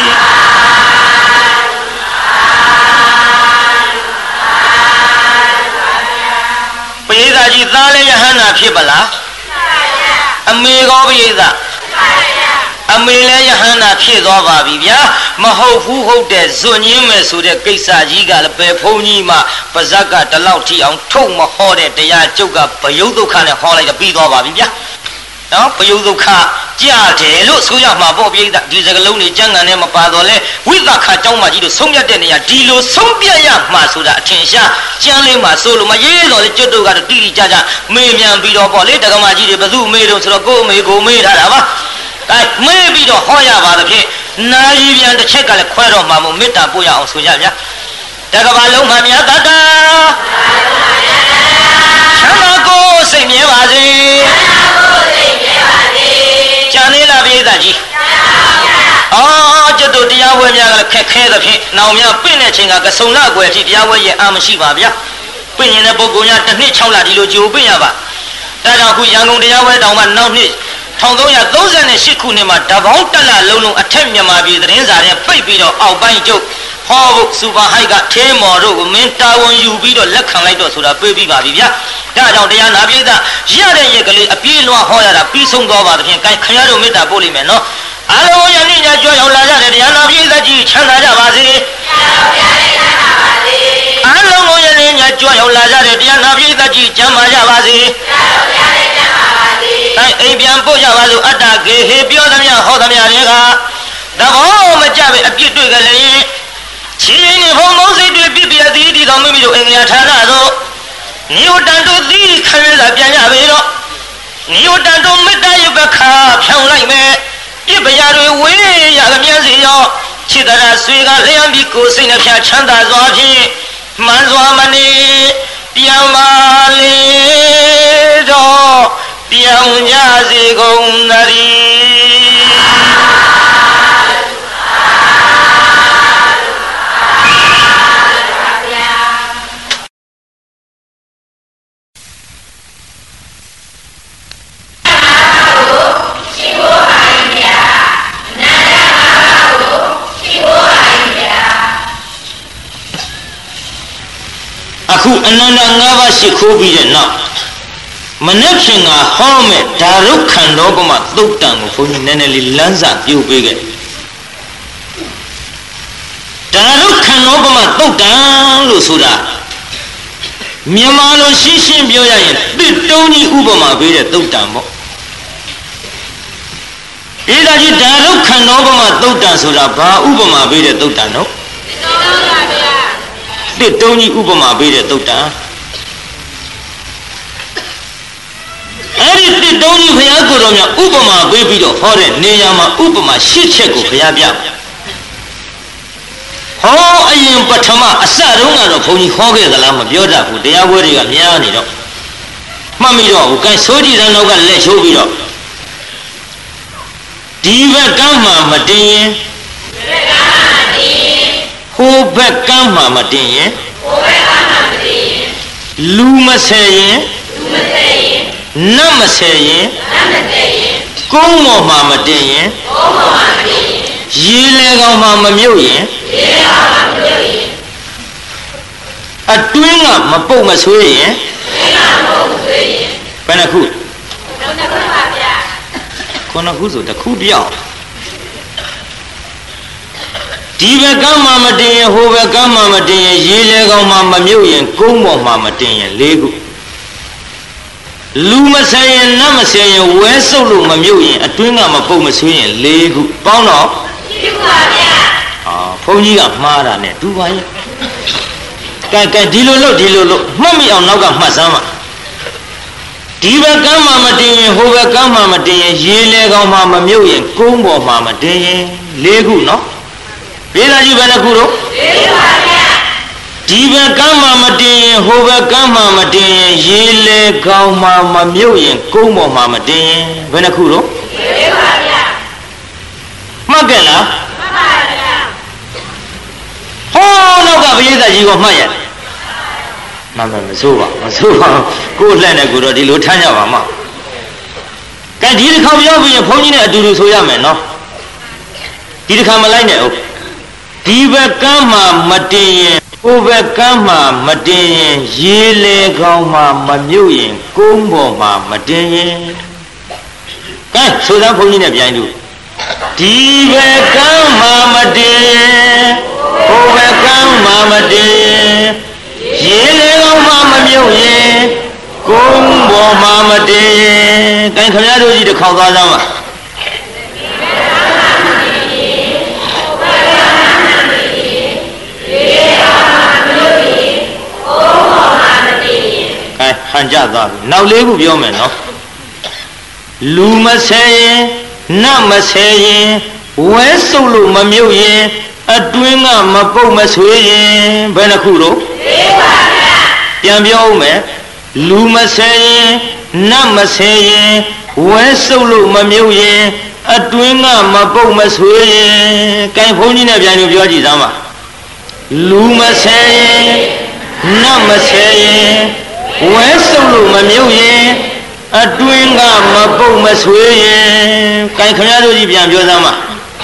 ပိဋကကြီးသားလည်းယဟန္တာဖြစ်ပါလားအမေကောပိဋကအမေလည်းယဟန္တာဖြစ်သွားပါပြီဗျာမဟုတ်ဘူးဟုတ်တဲ့ဇွန်ညင်းမယ်ဆိုတဲ့ကိစ္စကြီးကလည်းပဲဘုန်းကြီးမှပါဇက်ကတလောက်ထိအောင်ထုတ်မဟောတဲ့တရားကျုပ်ကဘယုဒုက္ခနဲ့ဟောလိုက်တော့ပြီးသွားပါပြီဗျာနော်ဘယုဒုက္ခကြတယ်လို့ဆိုရမှာပေါ့ပိဋကဒီစကလုံးတွေကျမ်းဂန်ထဲမှာပါတော့လဲဝိသခအကြောင်းမှကြီးတို့ဆုံးဖြတ်တဲ့နေရာဒီလိုဆုံးဖြတ်ရမှာဆိုတာအထင်ရှားကျမ်းလေးမှာဆိုလို့မရေးတော့လေကျွတ်တို့ကတော့တိတိကျကျမေးမြန်ပြီးတော့ပေါ့လေတက္ကမကြီးတွေဘသူမေးတော့ဆိုတော့ကိုယ်အမေကိုမေးထားတာပါအဲမေးပြီးတော့ဟောရပါသဖြင့်နာယီပြန်တစ်ချက်ကလည်းခွဲတော့မှာမို့မေတ္တာပို့ရအောင်ဆိုကြဗျာတက္ကမလုံးမှမြတ်တတ္တချမ်းသာကိုစိတ်မြဲပါစေကျန်သေးလားပိဋကကြီးအော်ကျွတ်တို့တရားဝဲများကလည်းခက်ခဲသဖြင့်နောင်များပြင့်တဲ့ချိန်ကကစုံနာကွယ်အထိတရားဝဲရဲ့အာမရှိပါဗျာပြင့်ရင်တဲ့ပုဂ္ဂိုလ်များတစ်နှစ်၆လဒီလိုကြိုပြင့်ရပါဒါကြောင့်ခုရန်ကုန်တရားဝဲတောင်မှနောက်နှစ်၁၃၃၈ခုနှစ်မှာဓပေါင်းတက်လာလုံးလုံးအထက်မြန်မာပြည်သတင်းစာထဲပိတ်ပြီးတော့အောက်ပိုင်းကျုပ်ဟောဖို့စူပါဟိုက်ကထဲမော်တို့ကိုမင်းတာဝန်ယူပြီးတော့လက်ခံလိုက်တော့ဆိုတာပြေးပြီးပါပြီဗျာဒါကြောင့်တရားနာပိဋကရတဲ့ရက်ကလေးအပြေးလွှားဟောရတာပြီးဆုံးသွားပါသဖြင့်ခင်ဗျားတို့မေတ္တာပို့လိမ့်မယ်နော်အားလုံးယနေ့ညကြွရောက်လာကြတဲ့တရားနာပိဋကကြီးချမ်းသာကြပါစေအားလုံးကိုယနေ့ညကြွရောက်လာကြတဲ့တရားနာပိဋကကြီးချမ်းသာကြပါစေအဲအိမ်ပြန်ပို့ကြပါစို့အတ္တကေဟေပြောသမျှဟောသမျှတွေကသဘောမကျပဲအပြစ်တွေ့ကြလေချင်းနေဘုံဘုံစိတ်တွေပြစ်ပြသည်ဒီတော်မိမိတို့အင်္ဂါဌာနသို့နိဝတ္တန်တို့သီးခံရတာပြန်ကြပေတော့နိဝတ္တန်တို့မေတ္တာယုပခါဖြောင်းလိုက်မယ်ပြစ်ပရာတွေဝေးရကမျက်စီရောခြေတရာဆွေကလျှံပြီးကိုယ်စိတ်နှဖျားချမ်းသာစွာဖြင့်မှန်စွာမနေပြန်ပါလေတော့ပြောင်းကြစေကုန်သတည်းအခုအနန္တ၅ပါးရှိခိုးပြီးတဲ့နောက်မနေ့ဖြင့်ကဟောမဲ့ဓာရုခန္ဓောပမသုတ်တံကိုဘုန်းကြီးနည်းနည်းလေးလမ်းစာပြုပေးခဲ့ဓာရုခန္ဓောပမသုတ်တံလို့ဆိုတာမြန်မာလိုရှင်းရှင်းပြောရရင်တစ်တုံးကြီးဥပမာပေးတဲ့သုတ်တံပေါ့ဒီကကြီးဓာရုခန္ဓောပမသုတ်တံဆိုတာဘာဥပမာပေးတဲ့သုတ်တံတော့တတစ်တုံးကြီးဥပမာပေးတဲ့သုတ်တံအဲ့ဒီတစ်တုံးကြီးဘုရားကိုယ်တော်မြတ်ဥပမာပေးပြီးတော့ဟောတဲ့နေရာမှာဥပမာရှစ်ချက်ကိုဘုရားပြဟောအရင်ပထမအစတုန်းကတော့ဘုန်းကြီးဟောခဲ့သလားမပြောတတ်ဘူးတရားပွဲတွေကများနေတော့မှတ်မိတော့ဘူးကဲဆိုကြည့်တဲ့နောက်ကလက်ချိုးပြီးတော့ဒီဘက်ကမ်းမှာမတင်ရင်ဟိုဘက်ကမ်းမှာမတင်ရင်လူမဆယ်ရင်နတ်မဆယ်ရင်ကုန်းပေါ်မှာမတင်ရင်ရေလေကောင်မှာမမြုပ်ရင်အတွင်းကမပုတ်မဆွေးရင်ဘယ်နှခုခုနှစ်ခုဆိုတစ်ခုပြောက်ဒီဘက်ကမ်းမှာမတင်ရင်ဟိုဘက်ကမ်းမှာမတင်ရင်ရေလေကောင်မှာမမြုပ်ရင်ကုန်းပေါ်မှာမတင်ရင်လေးခုလူမဆယ်ရင်နတ်မဆယ်ရင်ဝဲဆုပ်လို့မမြုပ်ရင်အတွင်းကမပုတ်မဆွေးရင်လေးခုပေါင်းတော့ရှိပါဗျာအာဘုန်းကြီးကမှားတာနဲ့တူပါရဲ့ကဲကဲဒီလိုလို့ဒီလိုလို့မှတ်မိအောင်နောက်ကမှတ်စမ်းပါဒီဘက်ကမ်းမှာမတင်ရင်ဟိုဘက်ကမ်းမှာမတင်ရင်ရေလေကောင်မှာမမြုပ်ရင်ကုန်းပေါ်မှာမတင်ရင်လေးခုနော်ဘေးသားကြီးဘယ်နှခုတော့လေးပါဗျာဒီဘက်ကမ်းမှာမတင်ရင်ဟိုဘက်ကမ်းမှာမတင်ရင်ရေလေကောင်မှာမမြုပ်ရင်ကုန်းပေါ်မှာမတင်ရင်ဘယ်နှခုတော့လေးပါဗျာမှတ်ကြလားမှတ်ပါဗျာဟောနောက်ကဘေးသားကြီးကမှတ်ရတယ်မမမဆိုးပါမဆိုးပါကိုယ်လှက်နေကိုတော့ဒီလိုထမ်းကြပါမကဲဒီတစ်ခါပြောပြီးရင်ဘုန်းကြီးနဲ့အတူတူဆိုရမယ်နော်ဒီတစ်ခါမလိုက်နဲ့ဟုတ်ဒီဘက်ကမ်းမှာမတင်ရင်ဟိုဘက်ကမ်းမှာမတင်ရင်ရေလေကောင်မှာမမြုပ်ရင်ကုန်းပေါ်မှာမတင်ရင်ကဲဆိုသားဘုန်းကြီးနဲ့ပြန်လို့ဒီဘက်ကမ်းမှာမတင်ရင်ဟိုဘက်ကမ်းမှာမတင်ရင်ရေလေကောင်မှမမြုပ်ရင်ကုန်းပေါ်မှာမတည်ရင်တိုင်ခမရတို့ကြီးတစ်ခေါက်သွားစမ်းပါအဲဟန်ကြသွားပြီနောက်လေးခုပြောမယ်နော်လူမဆယ်ရင်နတ်မဆယ်ရင်ဝဲဆုပ်လို့မမြုပ်ရင်အတွင်းကမပုတ်မဆွေးရင်ဘယ်နှခုတော့ပြန်ပြောဦးမယ်လူမဆယ်ရင်နတ်မဆယ်ရင်ဝဲဆုပ်လို့မမြုပ်ရင်အတွင်းကမပုတ်မဆွေးရင်ကဲဘုန်းကြီးနဲ့ပြန်လို့ပြောကြည့်စမ်းပါလူမဆယ်ရင်နတ်မဆယ်ရင်ဝဲဆုပ်လို့မမြုပ်ရင်အတွင်းကမပုတ်မဆွေးရင်ကဲခင်ဗျားတို့ကြီးပြန်ပြောစမ်းပါ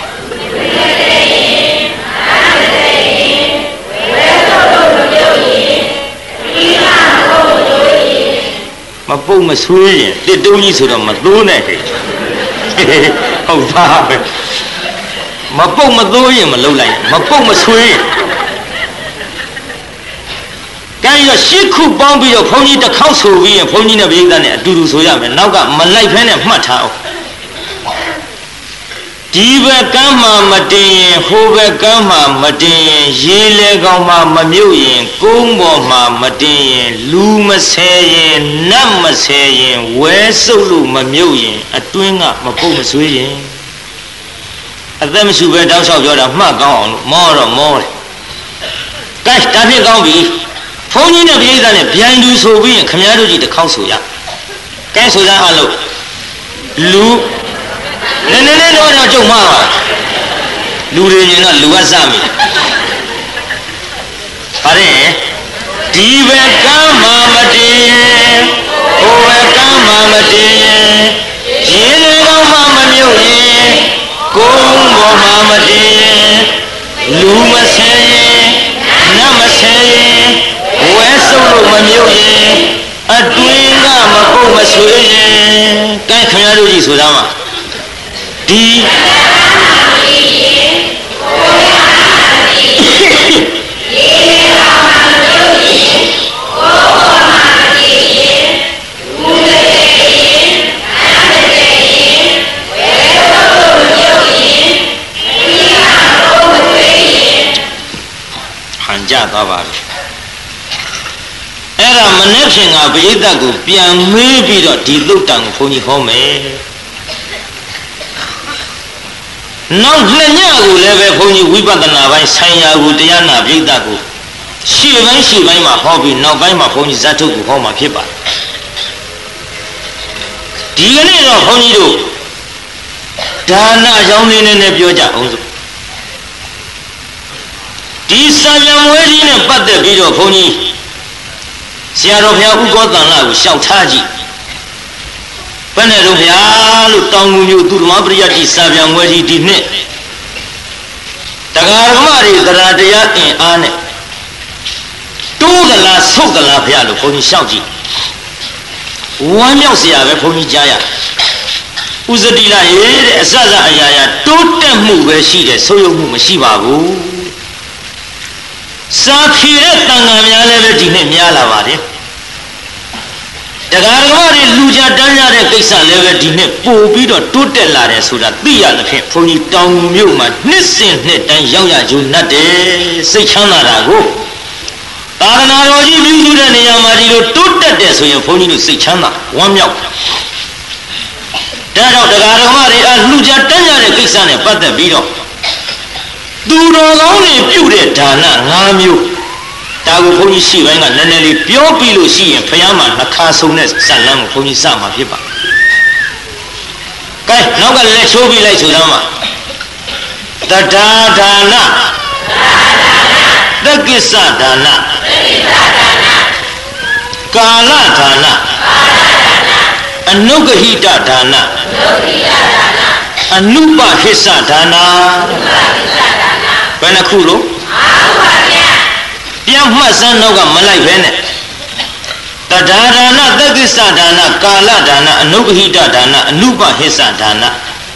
မပုတ်မဆွေးရင်တစ်တုံးကြီးဆိုတော့မသိုးနဲ့ဟဲ့ဟုတ်ပါပဲမပုတ်မသိုးရင်မလုံလိုက်မပုတ်မဆွေးရင်ကဲရရှစ်ခုပေါင်းပြီးတော့ဘုန်းကြီးတစ်ခေါက်ဆိုပြီးရင်ဘုန်းကြီးနဲ့ပြိဿနဲ့အတူတူဆိုရမယ်နောက်ကမလိုက်ဖဲနဲ့မှတ်ထားအောင်ဒီဘက်ကမ်းမှာမတင်ရင်ဟိုဘက်ကမ်းမှာမတင်ရင်ရေလေကောင်မှာမမြုပ်ရင်ကုန်းပေါ်မှာမတင်ရင်လူမဆယ်ရင်နတ်မဆယ်ရင်ဝဲဆုပ်လို့မမြုပ်ရင်အတွင်းကမပုတ်မဆွေးရင်အသက်မရှူပဲတောက်လျှောက်ပြောတာမှတ်ကောင်းအောင်လို့မောတော့မောတယ်ကဲဒါဖြစ်ကောင်းပြီဘုန်းကြီးနဲ့ပြိဿနဲ့ဗျိုင်လူဆိုပြီးရင်ခမည်းတော်ကြီးတစ်ခေါက်ဆိုရကဲဆိုစမ်းအားလို့လူနည်းနည်းလေးတော့ကြုံမှာပါလူတွေရင်တော့လူကစမိပါတယ်ဒီဘက်ကမ်းမှာမတည်ဟိုဘက်ကမ်းမှာမတည်ရေလေကောင်းမှမမြုပ်ရင်ကုန်းပေါ်မှာမတည်လူမဆယ်ရင်နတ်မဆယ်ရင်ဝဲဆုပ်လို့မမြုပ်ရင်အတွင်းကမပုတ်မဆွေးရင်ကဲခင်ဗျားတို့ကြီးဆိုသားမှာဒီဟန်ကြသွားပါပြီမနေ့ဖြင့်ကပရိသတ်ကိုပြန်မေးပြီးတော့ဒီသုတ်တံကိုဘုန်းကြီးဟောမယ်နောက်နှစ်ညကိုလည်းပဲဘုန်းကြီးဝိပဿနာပိုင်းဆိုင်ရာကိုတရားနာပရိသတ်ကိုရှေ့ပိုင်းရှေ့ပိုင်းမှာဟောပြီးနောက်ပိုင်းမှာဘုန်းကြီးဇတ်ထုတ်ကိုဟောမှာဖြစ်ပါတယ်ဒီကနေ့တော့ဘုန်းကြီးတို့ဒါနအကြောင်းလေးနဲ့ပြောကြအောင်စို့ဒီစာပြန်ဝဲကြီးနဲ့ပတ်သက်ပြီးတော့ဘုန်းကြီးဆရာတော်ဘုရားဥက္ကောသန္လကိုရှောက်ထားကြည့်ဘယ်နဲ့တော့ဘုရားလို့တောင်းငူမျိုးသူဓမ္မပရိယတ်ကြီးစာပြန်ဝဲကြီးဒီနှစ်တရားဓမ္မတွေတရားတရားအင်အားနဲ့တိုးကလားဆုတ်ကလားဘုရားလို့ဘုန်းကြီးရှောက်ကြည့်ဝမ်းမြောက်စရာပဲဘုန်းကြီးကြားရဥဇတိလာရေတဲ့အစစအရာရာတိုးတက်မှုပဲရှိတယ်ဆိုးရုံမှုမရှိပါဘူးစာဖြေတဲ့တန်ခါများလည်းပဲဒီနှစ်များလာပါတယ်တရားဓမ္မတွေလူကြတန်းရတဲ့ကိစ္စလည်းပဲဒီနှစ်ပို့ပြီးတော့တိုးတက်လာတယ်ဆိုတာသိရသဖြင့်ဘုန်းကြီးတောင်မြို့မှာနှစ်စဉ်နှစ်တိုင်းရောက်ရကြုံတတ်တယ်စိတ်ချမ်းသာတာကိုသာသနာတော်ကြီးပြုစုတဲ့နေရာမှာဒီလိုတိုးတက်တယ်ဆိုရင်ဘုန်းကြီးတို့စိတ်ချမ်းသာဝမ်းမြောက်ဒါကြောင့်တရားဓမ္မတွေအလှကြတန်းရတဲ့ကိစ္စနဲ့ပတ်သက်ပြီးတော့သူတော်ကောင်းတွေပြုတဲ့ဒါန၅မျိုးဒါကိုဘုန်းကြီးရှေ့ပိုင်းကနည်းနည်းလေးပြောပြီးလို့ရှိရင်ဘုရားမှာနှခါဆုံးတဲ့ဇတ်လမ်းကိုဘုန်းကြီးစမှာဖြစ်ပါကဲနောက်ကလက်ချိုးပြီးလိုက်ဆိုတော့မှာတဒါဒါနသက္ကိစ္စဒါနကာလဒါနအနုဂဟိတဒါနအနုပဟိစ္စဒါနဘယ်နှခုလို့ပြန်မှတ်စမ်းတော့ကမလိုက်ပဲနဲ့တဒါဒါနသက္ကိစ္စဒါနကာလဒါနအနုဂဟိတဒါနအနုပဟိစ္စဒါန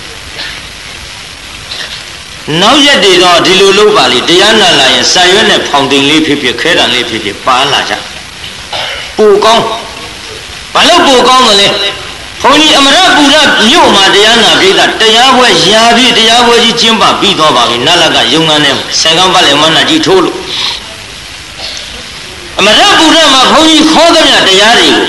နောက်ရက်တွေတော့ဒီလိုလုပ်ပါလေတရားနာလာရင်စာရွက်နဲ့ဖောင်တင်လေးဖြစ်ဖြစ်ခဲတံလေးဖြစ်ဖြစ်ပါလာကြပိုကောင်းဘာလို့ပိုကောင်းမလဲဘုန်းကြီးအမရပူရမြို့မှာတရားနာပြည်သားတရားပွဲရာပြည့်တရားပွဲကြီးကျင်းပပြီးသွားပါပြီနတ်လကယုံငန်းနဲ့ဆိုင်ကောင်းပတ်လည်မနာကြီးထိုးလို့အမရပူရမှာဘုန်းကြီးခေါ်သမျှတရားတွေကို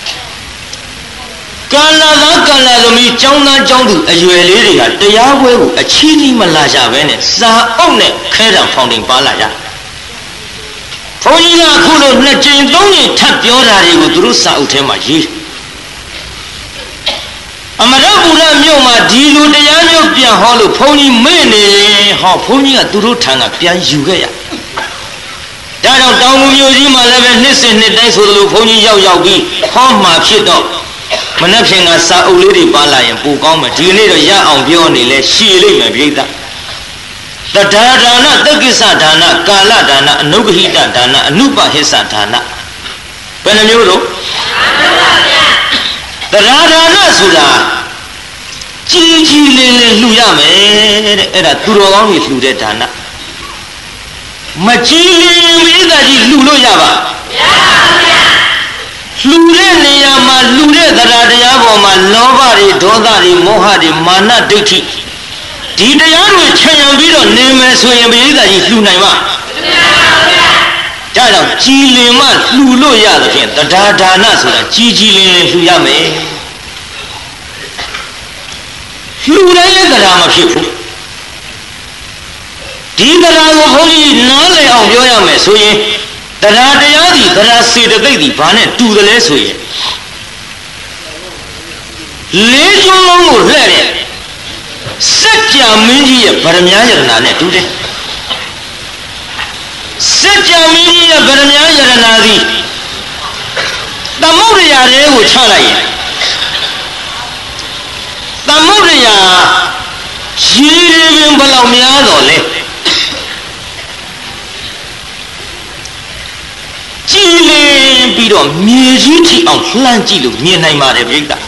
ကာလသာကာလသမီးကျောင်းသားကျောင်းသူအရွယ်လေးတွေကတရားပွဲကိုအချီးနှီးမလာကြပဲနဲ့စာအုပ်နဲ့ခဲတံဖောင်တင်ပါလာကြဘုန်းကြီးကအခုလိုနှစ်ကြိမ်သုံးကြိမ်ထပ်ပြောတာတွေကိုသူတို့စာအုပ်ထဲမှာရေးအမရပူရမြို့မှာဒီလိုတရားမျိုးပြန်ဟောလို့ဘုန်းကြီးမေ့နေဟောဘုန်းကြီးကသူတို့ထံကပြန်ယူခဲ့ရဒါကြောင့်တောင်ငူမြို့ကြီးမှာလည်းပဲနှစ်စဉ်နှစ်တိုင်းဆိုလိုဘုန်းကြီးရောက်ရောက်ပြီးဟောမှာဖြစ်တော့မနှက်ဖြင်ကစာအုပ်လေးတွေပါလာရင်ပိုကောင်းမယ်ဒီနေ့တော့ရအောင်ပြောနေလဲရှည်လိမ့်မယ်ပြိဿတဒါဒါနသက္ကိစ္စဒါနကာလဒါနအနုဂဟိတဒါနအနုပဟိစ္စဒါနဘယ်နှမျိုးတော့တဒါဒါနဆိုတာကြီးကြီးလင်းလင်းလှူရမယ်တဲ့အဲ့ဒါသူတော်ကောင်းတွေလှူတဲ့ဒါနမကြီးလင်းမိသားကြီးလှူလို့ရပါမရပါဘူးလှူတဲ့နေရာမှာလှူတဲ့တရားတရားပေါ်မှာလောဘတွေဒေါသတွေမောဟတွေမာနဒိဋ္ဌိဒီတရားတွေခြံရံပြီးတော့နေမယ်ဆိုရင်မိသားကြီးလှူနိုင်မှာမရပါဘူးဒါကြောင့်ကြီးလင်းမှလှူလို့ရသဖြင့်တရားဒါနဆိုတာကြီးကြီးလင်းလင်းလှူရမယ်လှူတိုင်းလည်းတရားမဖြစ်ဘူးဒီတရားကိုဘုန်းကြီးနားလည်အောင်ပြောရမယ်ဆိုရင်တရားတရားသည်တရားစေတသိက်သည်ဘာနဲ့တူတယ်လဲဆိုရင်လေးကျွန်းလုံးကိုလှည့်တဲ့စัจ जा မင်းကြီးရဲ့ဗရမ ्या ယတနာနဲ့တူတယ်စัจ जा မင်းကြီးရဲ့ဗရမ ्या ယတနာသည်သမုဒ္ဒရာတွေကိုချလိုက်ရင်သမုဒ္ဒရာရေတွေပင်ဘယ်လောက်များတော့လဲကြည်လင်ပြီးတော့မြေကြီးထိအောင်လှမ်းကြည့်လို့မြင်နိုင်ပါတယ်ပြိတ္တာ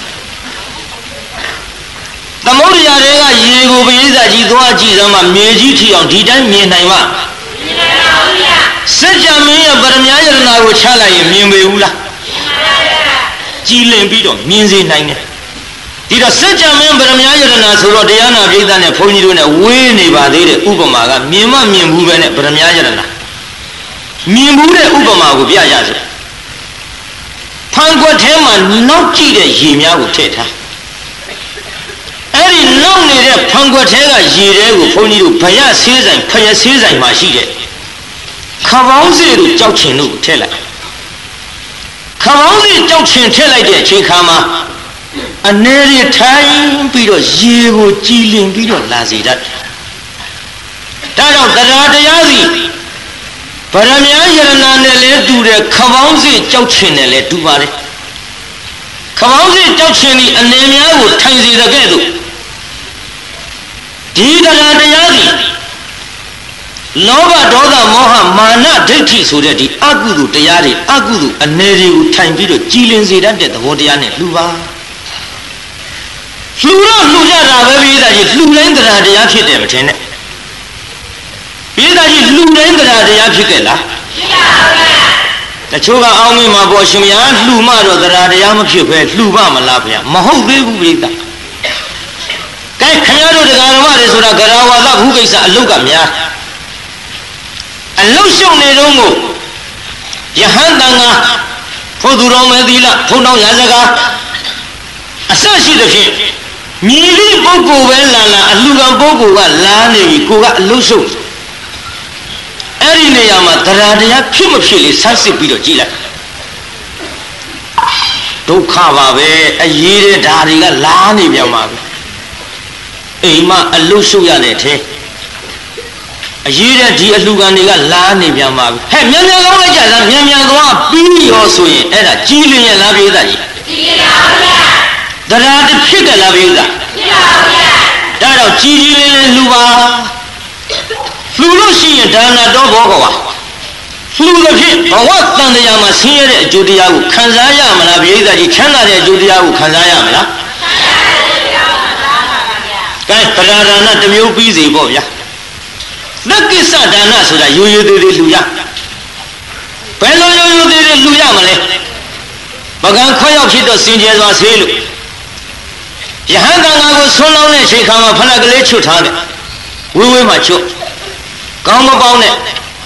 သမုဒ္ဒရာတွေကရေကိုပရိသတ်ကြီးသွားကြည့်စမ်းမှမြေကြီးထိအောင်ဒီတိုင်းမြင်နိုင်မှာမြင်နိုင်ပါဘူးဗျာစัจ जा မင်းရဲ့ဗရမ ्या ယတနာကိုချလိုက်ရင်မြင်ပေဘူးလားမြင်ပါဗျာကြည်လင်ပြီးတော့မြင်စေနိုင်တယ်ဒီတော့စัจ जा မင်းဗရမ ्या ယတနာဆိုတော့တရားနာပြိတ္တာနဲ့ဘုန်းကြီးတို့နဲ့ဝေးနေပါသေးတယ်ဥပမာကမြင်မှမြင်ဘူးပဲနဲ့ဗရမ ्या ယတနာမြင်ဘူးတဲ့ဥပမာကိုပြရစို့ဖန်ခွက်ထဲမှာနောက်ကြည့်တဲ့ရေများကိုထည့်ထားအဲ့ဒီနောက်နေတဲ့ဖန်ခွက်ထဲကရေတွေကိုဘုန်းကြီးတို့ဗရဆေးဆိုင်ဖရဆေးဆိုင်မှာရှိတဲ့ခပေါင်းစေတို့ကြောက်ချင်တို့ကိုထည့်လိုက်ခပေါင်းစေကြောက်ချင်ထည့်လိုက်တဲ့အချိန်ခါမှာအနေရထိုင်ပြီးတော့ရေကိုကြည်လင်ပြီးတော့လာစေတတ်ဒါကြောင့်တရားတရားစီဗရမ ्या ယရနာနဲ့လည်းတူတယ်ခပေါင်းစေကြောက်ချင်နဲ့လည်းတူပါတယ်ခပေါင်းစေကြောက်ချင်ဒီအနေများကိုထိုင်စေတဲ့ကဲ့သို့ဒီတရားတရားစီလောဘဒေါသမောဟမာနဒိဋ္ဌိဆိုတဲ့ဒီအကုသိုလ်တရားတွေအကုသိုလ်အနေတွေကိုထိုင်ပြီးတော့ကြည်လင်စေတတ်တဲ့သဘောတရားနဲ့လှူပါလှူတော့လှူကြတာပဲပြည်သားကြီးလှူတိုင်းတရားတရားဖြစ်တယ်မထင်နဲ့ပြည်သားကြီးလှူတိုင်းတရားတရားဖြစ်ခဲ့လားဖြစ်ပါဘူးတချို့ကအောင်းမင်းမှာပေါ်ရှင်များလှူမှတော့တရားတရားမဖြစ်ပဲလှူပါမလားဗျာမဟုတ်သေးဘူးပြည်သားကဲခင်ဗျားတို့တရားဓမ္မတွေဆိုတာဂရဝါဒဘုကိစ္စအလုတ်ကများအလုတ်ရှုံနေတော့ကိုယဟန်တန်ကဖို့သူတော်မဲသီလဖုံတော်ရာဇကာအစရှိသဖြင့်မြည်သည့်ပုဂ္ဂိုလ်ပဲလာလာအလှကံပုဂ္ဂိုလ်ကလာနေပြီကိုကအလုတ်ရှုံအဲ့ဒီနေရာမှာတရားတရားဖြစ်မဖြစ်လေဆန်းစစ်ပြီးတော့ကြည့်လိုက်ဒုက္ခပါပဲအရေးတဲ့ဓာတွေကလာနေပြန်ပါပဲအိမ်မှာအလုတ်ရှုရတဲ့ထဲအရေးတဲ့ဒီအလှကံတွေကလာနေပြန်ပါပြီဟဲ့မြန်မြန်ကောင်းလိုက်ကြတာမြန်မြန်သွားပြီးရောဆိုရင်အဲ့ဒါကြီးလင်းရလားပြေးသားကြီးကြီးပါဗျာတရားတစ်ဖြစ်ကြလားပြေးသားဖြစ်ပါဗျာဒါတော့ကြီးကြီးလင်းလင်းလှူပါလှူလို့ရှိရင်ဒါနတော်ဘောကောပါလှူလို့ဖြစ်ဘဝတန်တရားမှာဆင်းရဲတဲ့အကျိုးတရားကိုခံစားရမလားပြေးသားကြီးချမ်းသာတဲ့အကျိုးတရားကိုခံစားရမလားကဲပရာဒါနတစ်မျိုးပြီးစီပေါ့ဗျာလက်ကိစ္စဒါနဆိုတာရိုးရိုးသေးသေးလှူရဘယ်လိုရိုးရိုးသေးသေးလှူရမလဲပကံခွဲရောက်ဖြစ်တော့စင်ကြယ်စွာဆေးလို့ယဟန်တန်ဃာကိုဆွန်းလောင်းတဲ့အချိန်ခါမှာဖလက်ကလေးချွတ်ထားတယ်ဝေးဝေးမှချွတ်ကောင်းမပေါင်းနဲ့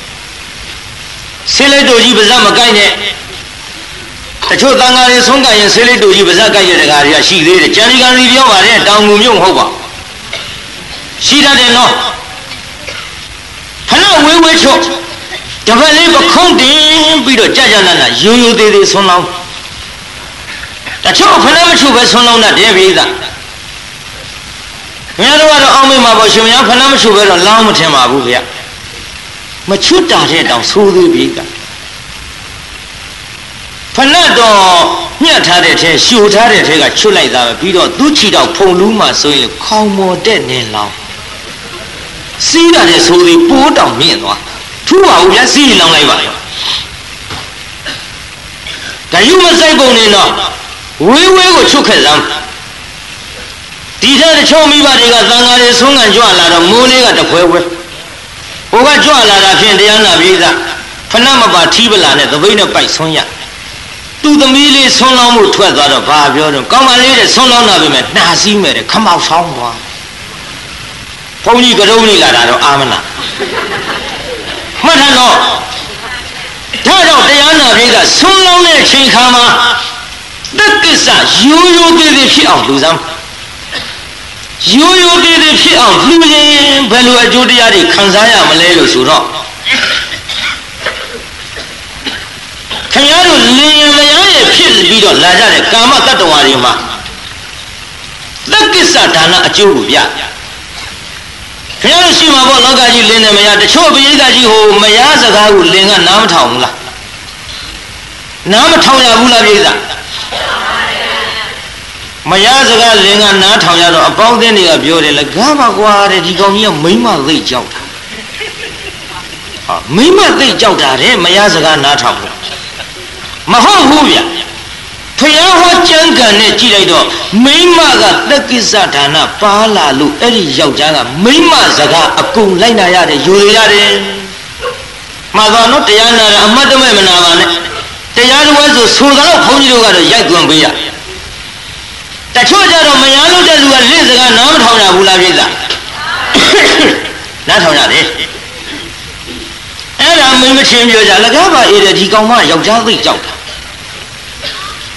ဆေးလိုက်တို့ကြီးပါးစပ်မကိုက်နဲ့တချို့တန်ဃာတွေဆုံးကရင်ဆေးလိုက်တို့ကြီးပါးစပ်ကိုက်တဲ့တကားတွေကရှိသေးတယ်ကျန်ဒီကံတွေပြောပါတယ်တောင်ငူမြို့မဟုတ်ပါရှိတတ်တယ်နော်ဖဏဝေးဝေးချော့တပတ်လေးပခုံးတင်ပြီးတော့ကြာကြာနာနာရိုးရိုးသေးသေးဆွန်းလောင်းတချို့ဖဏမချုပ်ပဲဆွန်းလောင်းတတ်တယ်ပြည်သားခင်ဗျားတို့ကတော့အောင်းမေးမှာပေါ့ရှင်များဖဏမချုပ်ပဲတော့လောင်းမထင်ပါဘူးဗျမချွတ်တာတဲ့တောင်ဆိုးသေးပြည်သားဖဏတော့ညှက်ထားတဲ့ထဲရှို့ထားတဲ့ထဲကချွတ်လိုက်တာပဲပြီးတော့သူ့ချီတော့ဖုံလူးမှဆိုရင်ခေါင်မော်တဲ့နေလောင်းစီးတာတဲ့ဆိုသည်ပိုးတောင်မြင့်သွားထူပါဘူးဗျာစီးလောင်းလိုက်ပါရောဒါယူမဆိုင်ပုံနေတော့ဝေးဝေးကိုချုပ်ခဲ့စမ်းဒီတဲ့တချို့မိဘတွေကသံဃာတွေဆုံးခံကြွလာတော့မိုးလေးကတဖွဲဖွဲဟိုကကြွလာတာဖြင့်တရားနာပြေးသားဖဏမပါထီးပလာနဲ့သပိတ်နဲ့ပိုက်ဆွန်းရသူ့သမီးလေးဆွန်းလောင်းမှုထွက်သွားတော့ဘာပြောတော့ကောင်းမလေးတဲ့ဆွန်းလောင်းတာပဲမဲ့နှာစီးမဲ့တဲ့ခမောက်ဆောင်သွားဘုန်းကြီးကရုံးနေလာတာတော့အာမနာမှတ်ထားတော့ဒါကြောင့်တရားနာပြေးကဆွန်းလောင်းတဲ့အချိန်ခါမှာတက်ကိစ္စရိုးရိုးသေးသေးဖြစ်အောင်လူစမ်းရိုးရိုးသေးသေးဖြစ်အောင်လူရင်ဘယ်လိုအကျိုးတရားတွေခံစားရမလဲလို့ဆိုတော့ခင်ဗျားတို့လင်ရင်မယားရဲ့ဖြစ်ပြီးတော့လာကြတဲ့ကာမတတ္တဝါတွေမှာတက်ကိစ္စဒါနအကျိုးကိုပြခင်ဗျားတို့ရှိမှာပေါ့လောကကြီးလင်းနေမရတချို့ပရိသတ်ကြီးဟိုမရစကားကိုလင်းကနားမထောင်ဘူးလားနားမထောင်ရဘူးလားပရိသတ်မရစကားလင်းကနားထောင်ရတော့အပေါင်းအသင်းတွေကပြောတယ်လေကားပါကွာတဲ့ဒီကောင်ကြီးကမိမသိကြောက်တာဟာမိမသိကြောက်တာတဲ့မရစကားနားထောင်ဘူးမဟုတ်ဘူးဗျဖျားဟောကြံကံနဲ့ကြည့်လိုက်တော့မိမကတက်ကိစ္စဒါနပါလာလို့အဲ့ဒီယောက်ျားကမိမစကားအကုန်လိုက်နာရတယ်ယူရရတယ်မှာတော့နော်တရားနာအမတ်တမဲ့မနာပါနဲ့တရားတော်ဆိုဆိုတော့ဘုန်းကြီးတို့ကတော့ရိုက်သွင်းပေးရတချို့ကြတော့မရလို့တဲ့လူကလင့်စကားနားမထောင်ရဘူးလားပြိဿနားထောင်ရတယ်အဲ့ဒါမင်းမချင်းပြောကြလကားပါအေးတဲ့ဒီကောင်မယောက်ျားသိကြောက်တာ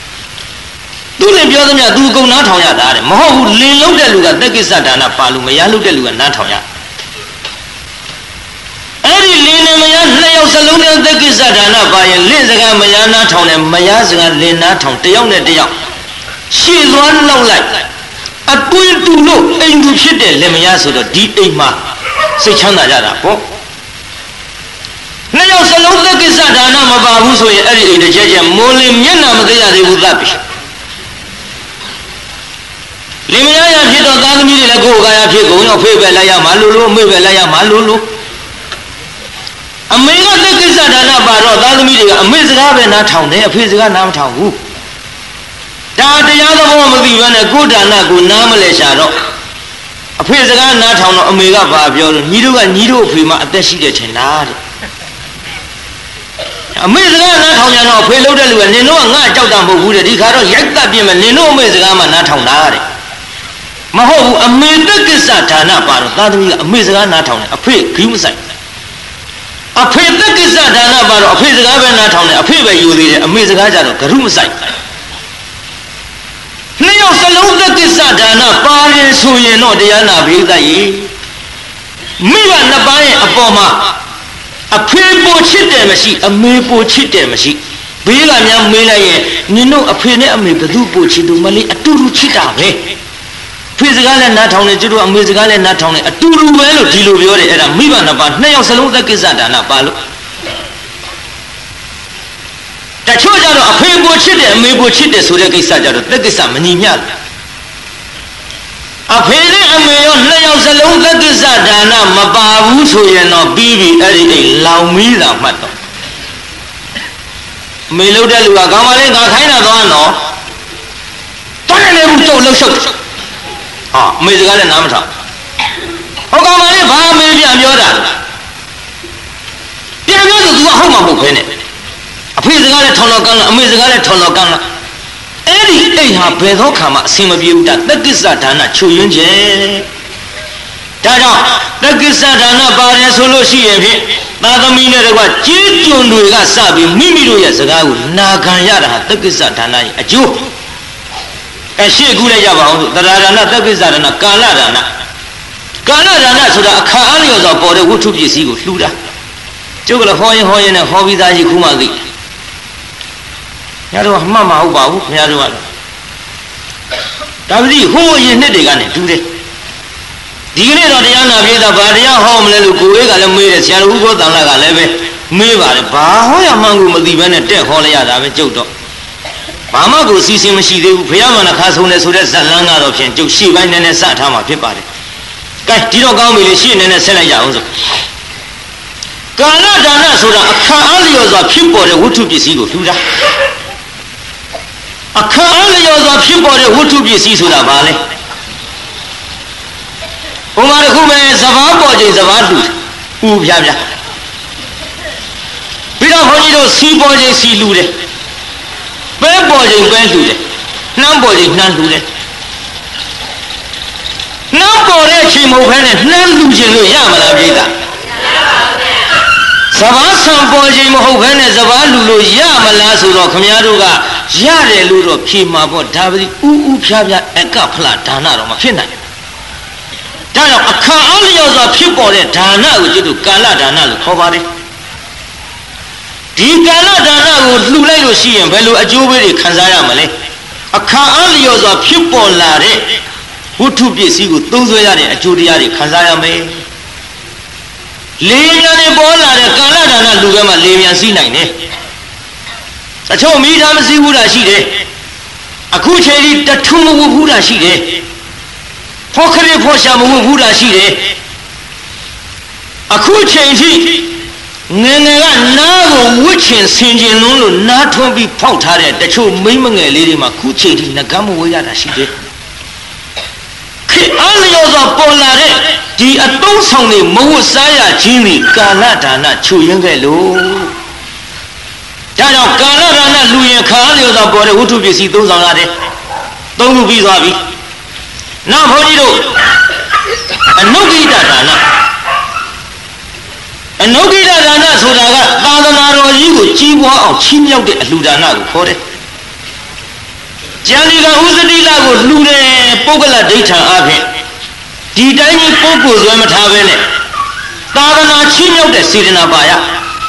သူလည်းပြောသမျှသူအကုန်နားထောင်ရတာတဲ့မဟုတ်ဘူးလင်လုံးတဲ့လူကသက်ကိစ္စဒါနပါလို့မရလို့တဲ့လူကနားထောင်ရအဲ့ဒီလင်နဲ့မရနှစ်ယောက်စလုံးနဲ့သက်ကိစ္စဒါနပါရင်လင့်စကားမရနားထောင်တယ်မရစကားလင်နားထောင်တယောက်နဲ့တယောက်ရှေ့သွားလောက်လိုက်အတွင်းတူလို့အိမ်သူဖြစ်တဲ့လင်မရဆိုတော့ဒီအိမ်မှာစိတ်ချမ်းသာကြတာပေါ့နှစ်ယောက်စလုံးသက်ကိစ္စဒါနမပါဘူးဆိုရင်အဲ့ဒီအိမ်တစ်ချက်ချက်မိုးလင်းမျက်နှာမသိရသေးဘူးသတ်ပြီလင်မယားရဖြစ်တော့သားသမီးတွေလည်းကိုယ်ကာယဖြစ်ကုန်ရောဖေးပဲလိုက်ရမှာလို့လို့မေးပဲလိုက်ရမှာလို့လို့အမေကသက်ကိစ္စဒါနပါတော့သားသမီးတွေကအမေစကားပဲနားထောင်တယ်အဖေစကားနားမထောင်ဘူးဒါတရားသဘောမသိဘဲနဲ့ကိုယ်ဒါနကိုနားမလဲရှာတော့အဖေစကားနားထောင်တော့အမေကဘာပြောလို့ညီတို့ကညီတို့အဖေမှအသက်ရှိတယ်ထင်လားတဲ့အမေစကားနားထောင်ကြတော့အဖေလှုပ်တဲ့လူကနင်တို့ကငါကြောက်တာမဟုတ်ဘူးတဲ့ဒီခါတော့ရိုက်တတ်ပြင်မယ်နင်တို့အမေစကားမှနားထောင်တာတဲ့မဟုတ်ဘူးအမေတက်ကိစ္စဒါနပါတော့သားသမီးကအမေစကားနားထောင်တယ်အဖေဂိူးမဆိုင်အဖေတက်ကိစ္စဒါနပါတော့အဖေစကားပဲနားထောင်တယ်အဖေပဲယူသေးတယ်အမေစကားကြတော့ဂရုမဆိုင်နှစ်ယောက်စလုံးတက်ကိစ္စဒါနပါရင်ဆိုရင်တော့တရားနာပိဋကရေမိဘနှစ်ပါးရဲ့အပေါ်မှာအဖေပိုချစ်တယ်မရှိအမေပိုချစ်တယ်မရှိဘေးကများမေးလိုက်ရင်နင်တို့အဖေနဲ့အမေဘယ်သူပိုချစ်သူမလေးအတူတူချစ်တာပဲဖေစကားလည်းနားထောင်နေကျတို့အမေစကားလည်းနားထောင်နေအတူတူပဲလို့ဒီလိုပြောတယ်အဲ့ဒါမိဘနှစ်ပါးနှစ်ယောက်စလုံးသက်ကိစ္စဒါနပါလို့တချို့ကြတော့အဖေပိုချစ်တယ်အမေပိုချစ်တယ်ဆိုတဲ့ကိစ္စကြတော့သက်ကိစ္စမညီမျှဘူးအဖေနဲ့အမေရောနှစ်ယောက်စလုံးသက်ကိစ္စဒါနမပါဘူးဆိုရင်တော့ပြီးပြီအဲ့ဒီအိမ်လောင်မီးတာမှတ်တော့အမေလှုပ်တဲ့လူကကောင်းပါလေငါခိုင်းတာသွားနော်တွန်းနေဘူးကျုပ်လှုပ်ရှုပ်ဟာအမေစကားလည်းနားမထောင်ဟုတ်ကောင်းပါလေဘာအမေပြန်ပြောတာပြန်ပြောဆို तू ကဟုတ်မှာမဟုတ်ခဲနဲ့အဖေစကားလည်းထောင်တော်ကန်းလားအမေစကားလည်းထောင်တော်ကန်းလားအဲ့ဒီအိမ်ဟာဘယ်သောခါမှအဆင်မပြေဘူးတာသက်ကိစ္စဒါနချွယွင်းခြင်းဒါကြောင့်သက်ကိစ္စဒါနပါတယ်ဆိုလို့ရှိရင်ဖြင့်သာသမီနဲ့တကွကြေးကျွန်တွေကစပြီးမိမိတို့ရဲ့စကားကိုနာခံရတာဟာသက်ကိစ္စဒါနရဲ့အကျိုးအရှိကူလည်းရပါအောင်ဆိုတရားဒါနသက်ကိစ္စဒါနကာလဒါနကာလဒါနဆိုတာအခါအားလျော်စွာပေါ်တဲ့ဝတ္ထုပစ္စည်းကိုလှူတာကျုပ်ကလည်းဟောရင်ဟောရင်နဲ့ဟောပြီးသားကြီးခုမှသိညာတော့မှတ်မဟုတ်ပါဘူးခင်ဗျားတို့ကဒါပတိဟိုးရင်နှစ်တွေကနေတူတယ်ဒီကနေ့တော့တရားနာပြေးတာဗာတရားဟောမလဲလို့ကိုယ်ကလည်းမေးတယ်ဆရာတော်ဥပ္ပသံဃာကလည်းပဲမေးပါတယ်ဘာဟောရမှန်းကိုမသိဘဲနဲ့တက်ဟောလိုက်ရတာပဲကျုပ်တော့ဘာမှကိုစီစဉ်မရှိသေးဘူးဘုရားမနခါဆုံးနေဆိုတဲ့ဇတ်လန်းကတော့ဖြင့်ကျုပ်ရှေ့ပိုင်းနည်းနည်းစထားမှာဖြစ်ပါတယ်ကဲဒီတော့ကောင်းပြီလေရှေ့နည်းနည်းဆက်လိုက်ရအောင်ဆိုကာလဒါနဆိုတာအခါအားလျော်စွာဖြစ်ပေါ်တဲ့ဝတ္ထုပစ္စည်းကိုလှူတာအခါအားလျော်စွာဖြစ်ပေါ်တဲ့ဝတ္ထုပစ္စည်းဆိုတာဘာလဲဘုံမှာတစ်ခုပဲစဘာပေါ်ချိန်စဘာလှူဥပြပြပြီးတော့ခွန်ကြီးတို့စီပေါ်ချိန်စီလှူတယ်ပဲပေါ်ချိန်ပဲလှူတယ်နှမ်းပေါ်ချိန်နှမ်းလှူတယ်နှမ်းပေါ်တဲ့အချိန်မဟုတ်ဘဲနဲ့နှမ်းလှူခြင်းလို့ရမလားပြိဿစဘာဆံပေါ်ချိန်မဟုတ်ဘဲနဲ့စဘာလှူလို့ရမလားဆိုတော့ခမည်းတော်ကရတယ်လို့တော့ဖြေမှာပေါ့ဒါပတိဥဥဖြားဖြားအကဖလားဒါနတော့မဖြစ်နိုင်ဒါကြောင့်အခါအားလျော်စွာဖြစ်ပေါ်တဲ့ဒါနကိုကျွတ်တို့ကာလဒါနလို့ခေါ်ပါတယ်ဒီကာလဒါနကိုလှူလိုက်လို့ရှိရင်ဘယ်လိုအကျိုးပေးတွေခံစားရမလဲအခါအားလျော်စွာဖြစ်ပေါ်လာတဲ့ဝတ္ထုပစ္စည်းကိုသုံးစွဲရတဲ့အကျိုးတရားတွေခံစားရမယ်လေမြန်တွေပေါ်လာတဲ့ကာလဒါနလူပဲမှာလေမြန်စီးနိုင်တယ်အချို့မိသားမစီးဘူးတာရှိတယ်အခုချိန်ကြီးတထုံမဝဘူးတာရှိတယ်ဖောခရီဖောရှာမဝဘူးတာရှိတယ်အခုချိန်ကြီးငယ်ငယ်ကနားကိုဝှစ်ချင်ဆင်ကျင်လုံးလို့နားထွန်းပြီးဖောက်ထားတဲ့တချို့မိမငယ်လေးတွေမှာခုချိန်ကြီးငကမ်းမဝဲရတာရှိတယ်ခေအားလျော်စွာပေါ်လာတဲ့ဒီအတုံးဆောင်တွေမဝတ်စားရခြင်းဒီကာလဒါနချွေရင်းခဲ့လို့ဒါကြောင့်ကာလဒါနလူရင်ခါအားလျော်စွာပေါ်တဲ့ဝတ္ထုပစ္စည်းသုံးဆောင်ရတယ်သုံးခုပြီးသွားပြီနောက်ဘုန်းကြီးတို့အနုဂိတဒါနအနုဂိတဒါနဆိုတာကသာသနာတော်ကြီးကိုကြီးပွားအောင်ချီးမြှောက်တဲ့အလှူဒါနကိုခေါ်တယ်ကျန်ဒီကဥစတိလကိုလှူတယ်ပုဂ္ဂလဒိဋ္ဌံအဖြစ်ဒီတိုင်းကြီးပုဂ္ဂိုလ်ဆွဲမထားပဲနဲ့သာသနာချီးမြှောက်တဲ့စေတနာပါရဥ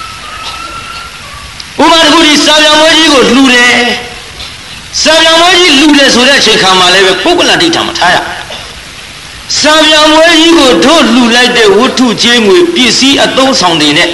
ပမာတခုဒီစာပြန်ဝဲကြီးကိုလှူတယ်စာပြန်ဝဲကြီးလှူတယ်ဆိုတဲ့အချိန်ခါမှာလည်းပဲပုဂ္ဂလဒိဋ္ဌံမထားရစာပြန်ဝဲကြီးကိုတို့လှူလိုက်တဲ့ဝတ္ထုကျေးငွေပစ္စည်းအသုံးဆောင်တွေနဲ့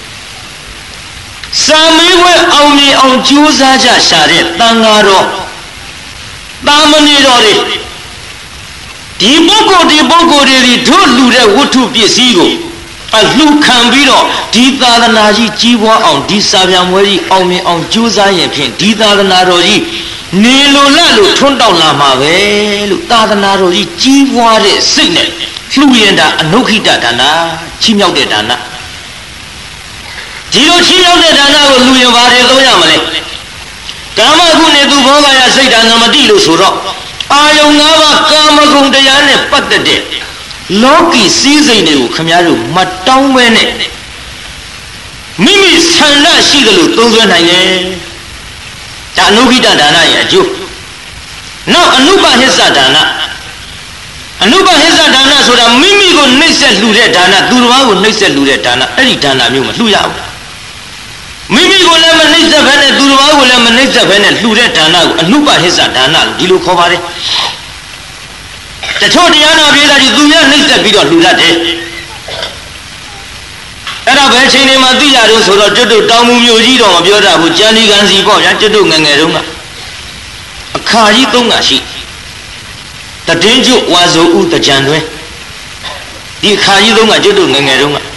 စာမေးပွဲအောင်မြင်အောင်ကြိုးစားကြရှာတဲ့တန်ဃာတော်တာမဏေတော်တွေဒီပုဂ္ဂိုလ်ဒီပုဂ္ဂိုလ်တွေတို့လှူတဲ့ဝတ္ထုပစ္စည်းကိုအလှူခံပြီးတော့ဒီသာသနာကြီးကြီးပွားအောင်ဒီစာပြန်ပွဲကြီးအောင်မြင်အောင်ကြိုးစားရင်ဖြင့်ဒီသာသနာတော်ကြီးနေလိုလတ်လို့ထွန်းတောက်လာမှာပဲလို့သာသနာတော်ကြီးကြီးပွားတဲ့စိတ်နဲ့လှူရင်တာအနုခိတဒါနချီးမြှောက်တဲ့ဒါနဒီလိုချီးမြှောက်တဲ့ဒါနကိုလှူရင်ဘာတွေသုံးရမလဲကာမဂုဏ်နဲ့သူဘောဂရစိတ်ဒါနမတိလို့ဆိုတော့အာယုံ၅ပါးကာမဂုဏ်တရားနဲ့ပတ်သက်တဲ့လောကီစည်းစိမ်တွေကိုခမည်းတော်မတောင်းပဲနဲ့မိမိဆန္ဒရှိတယ်လို့သုံးစွဲနိုင်တယ်ဒါအနုခိတဒါနရဲ့အကျိုးနောက်အနုပဟိစ္စဒါနအနုပဟိစ္စဒါနဆိုတာမိမိကိုနှိမ့်ဆက်လှူတဲ့ဒါနသူတစ်ပါးကိုနှိမ့်ဆက်လှူတဲ့ဒါနအဲ့ဒီဒါနမျိုးမလှူရဘူးမိမိကိုလည်းမနှိမ့်ဆက်ဘဲနဲ့သူတစ်ပါးကိုလည်းမနှိမ့်ဆက်ဘဲနဲ့လှူတဲ့ဒါနကိုအနုပဟိစ္စဒါနလို့ဒီလိုခေါ်ပါတယ်တချို့တရားနာပြေးတာကြီးသူများနှိမ့်ဆက်ပြီးတော့လှူတတ်တယ်အဲ့ဒါပဲချိန်နေမှာသိရတယ်ဆိုတော့ကျွတ်တို့တောင်မူမျိုးကြီးတော့မပြောတတ်ဘူးကြံဒီကံစီပေါ့ဗျာကျွတ်တို့ငယ်ငယ်တုန်းကအခါကြီးသုံးကရှိတည်င်းကျွတ်ဝါဆိုဥတကြံတွင်ဒီအခါကြီးသုံးကကျွတ်တို့ငယ်ငယ်တုန်းက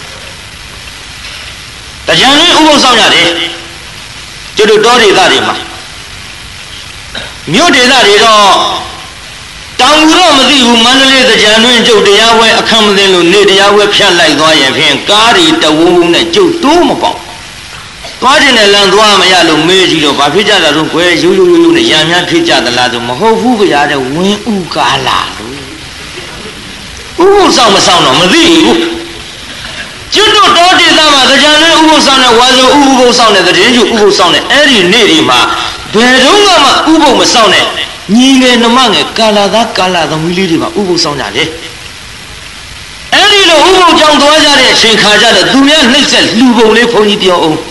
တကြံတွင်ဥပုသ်ဆောင်ရတယ်ကျွတ်တို့တောဒေသတွေမှာမြို့ဒေသတွေတော့တောင်ကူတော့မသိဘူးမန္တလေးတကြံတွင်ကျုပ်တရားဝဲအခမ်းမသိလို့နေတရားဝဲဖြတ်လိုက်သွားရင်ဖြင့်ကားတွေတဝုံဝုံနဲ့ကျုပ်တိုးမပေါက်သွားခြင်းနဲ့လမ်းသွားမရလို့မေးကြည့်တော့ဘာဖြစ်ကြတာတော့ကွယ်ရိုးရိုးရိုးရိုးနဲ့ရံများဖြစ်ကြသလားဆိုမဟုတ်ဘူးဗျာတဲ့ဝင်းဥကားလာလို့ဥပုသ်ဆောင်မဆောင်တော့မသိဘူးကျွတ်တို့တောဒေသမှာတကြံတွင်ဥပုသ်ဆောင်တဲ့ဝါဆိုဥပုသ်ဆောင်တဲ့တည်င်းကျုပ်ဥပုသ်ဆောင်တဲ့အဲ့ဒီနေ့ဒီမှာဘယ်တော့မှဥပုသ်မဆောင်တဲ့ညီငယ်နှမငယ်ကာလာသားကာလာသမီးလေးတွေမှာဥပုသ်ဆောင်ကြတယ်အဲ့ဒီလိုဥပုသ်ကြောင့်သွားကြတဲ့အချိန်ခါကြတယ်သူများနှိမ့်ဆက်လူပုံလေးဘုန်းကြီးပြောအောင်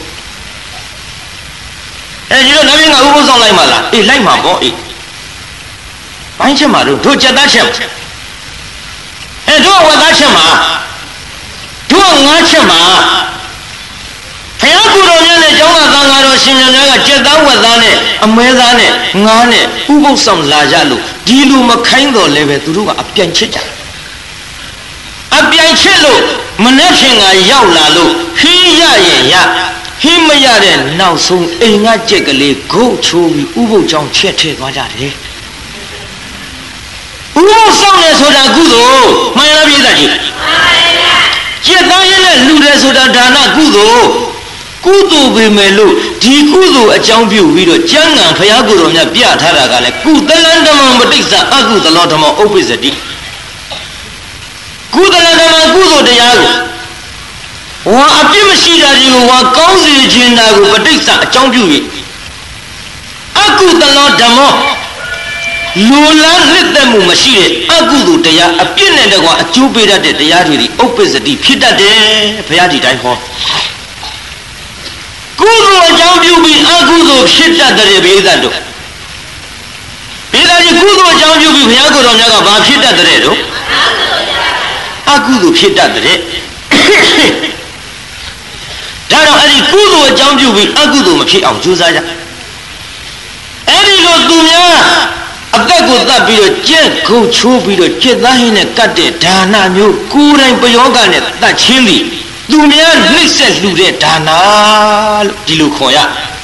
အဲ့ဒီတော့နမင်းကဥပုသ်ဆောင်လိုက်မှလားအေးလိုက်မှာပေါ့အေးဘိုင်းချက်မှာတို့တို့ကြက်သားချက်အဲ့တို့ဝက်သားချက်မှာတို့ငါးချက်မှာဘုရားကိုယ်တော်မြတ်နဲ့ကျောင်းကသံဃာတော်ရှင်များကကြက်သားဝက်သားနဲ့အမဲသားနဲ့ငါးနဲ့ဥပုသ်ဆောင်လာကြလို့ဒီလိုမခိုင်းတော့လည်းပဲသူတို့ကအပြန်ချစ်ကြအပြန်ချစ်လို့မနှက်ခင်ကရောက်လာလို့ခင်းရရင်ရဟင်းမရတဲ့နောက်ဆုံးအိမ်ကကြက်ကလေးဂုတ်ချိုးပြီးဥပုသ်ကြောင့်ချက်ထည့်သွားကြတယ်ဥပုသ်ဆောင်ရဆိုတာကုသိုလ်မှန်လားပြည့်စုံကြီးမှန်ပါဗျာကျက်သားရနဲ့လှူတယ်ဆိုတာဒါနကုသိုလ်ကုသိုလ်ပဲမယ်လို့ဒီကုသိုလ်အကြောင်းပြုပြီးတော့ကျမ်းဂန်ဘုရားကိုယ်တော်မြတ်ပြထားတာကလည်းကုသလံဓမ္မံပဋိစ္စအကုသလောဓမ္မဥပ္ပစ္စတိကုသလံဓမ္မကုသိုလ်တရားကိုဝါအပြစ်မရှိတာတွေကိုဝါကောင်းစေခြင်းတာကိုပဋိစ္စအကြောင်းပြု၍အကုသလောဓမ္မလူလန်းနှစ်သက်မှုမရှိတဲ့အကုသိုလ်တရားအပြစ်နဲ့တကွာအကျိုးပေးတတ်တဲ့တရားတွေဒီဥပ္ပစ္စတိဖြစ်တတ်တယ်ဘုရားဒီတိုင်းဟောကုသိုလ်အကြောင်းပြုပြီးအကုသိုလ်ဖြစ်တတ်တဲ့ဘိဓာတို့ဘိဓာကြီးကုသိုလ်အကြောင်းပြုပြီးဘုရားကိုယ်တော်မြတ်ကဘာဖြစ်တတ်တဲ့တို့အကုသိုလ်ဖြစ်တတ်တဲ့ဒါတော့အဲ့ဒီကုသိုလ်အကြောင်းပြုပြီးအကုသိုလ်မဖြစ်အောင်ကြိုးစားကြအဲ့ဒီလိုသူများအသက်ကိုသတ်ပြီးတော့ကြက်ခုတ်ချိုးပြီးတော့ကြက်သားဟင်းနဲ့ကတ်တဲ့ဒါနမျိုးကိုယ်တိုင်ပယောဂနဲ့တတ်ချင်းသည်သူများနှိမ့်ဆက်လှူတဲ့ဒါနလို့ဒီလိုခေါ်ရ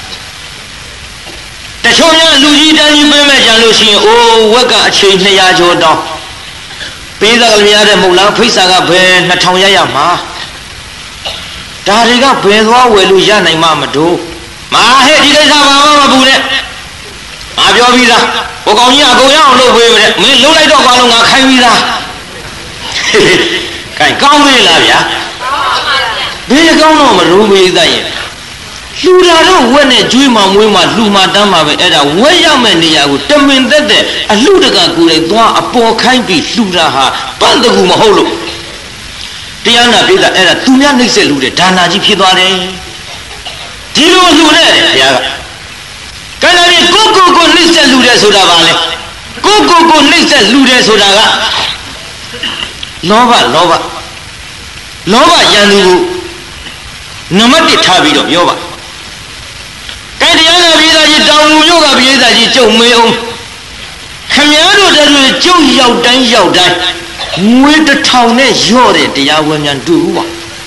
တချို့များလူကြီးတန်းကြီးပေးမဲ့ကြလို့ရှိရင်အိုးဝက်ကအချိန်နှစ်ရာကျော်တောင်းပေးသားကလေးရတဲ့မဟုတ်လားဖိတ်စာကဘယ်နှစ်ထောင်ရရမှာဒါတွေကဘယ်သွားဝယ်လို့ရနိုင်မှမတို့မာဟဲ့ဒီကိစ္စဘာမှမပူနဲ့ငါပြောပြီးသားဟိုကောင်ကြီးအကုန်ရအောင်လုပ်ပေးမယ်မင်းလုံးလိုက်တော့ဘာလို့ငါခိုင်းပြီးသားခိုင်းကောင်းသေးလားဗျာဘယ်ကောင်းတော့မรู้မေးသားရင်လူလာတော့ဝက်နဲ့ကျွေးမှမွေးမှလူမှတမ်းမှပဲအဲ့ဒါဝက်ရောက်မဲ့နေရာကိုတမင်သက်သက်အလှတကကိုယ်တိုင်သွားအပေါ်ခိုင်းပြီးလှူတာဟာပန့်တကူမဟုတ်လို့တရားနာပိဿအဲ့ဒါသူများနှိမ့်ဆက်လူတဲ့ဒါနာကြီးဖြစ်သွားတယ်ဒီလိုလှူတဲ့ဘုရားကကဲလည်းကိုကိုကိုနှိမ့်ဆက်လူတဲ့ဆိုတာပါလေကိုကိုကိုနှိမ့်ဆက်လူတဲ့ဆိုတာကလောဘလောဘလောဘရန်သူကိုနံပါတ်တစ်ထားပြီးတော့ပြောပါကဲတရားနာပိဿကြီးတောင်မူမြို့ကပိဿကြီးကျုံမေးအောင်ခမည်းတော်တို့ကျုံရောက်တိုင်းရောက်တိုင်းငွေတစ်ထောင်နဲ့ရော့တဲ့တရားဝဲများတူဘူးပါ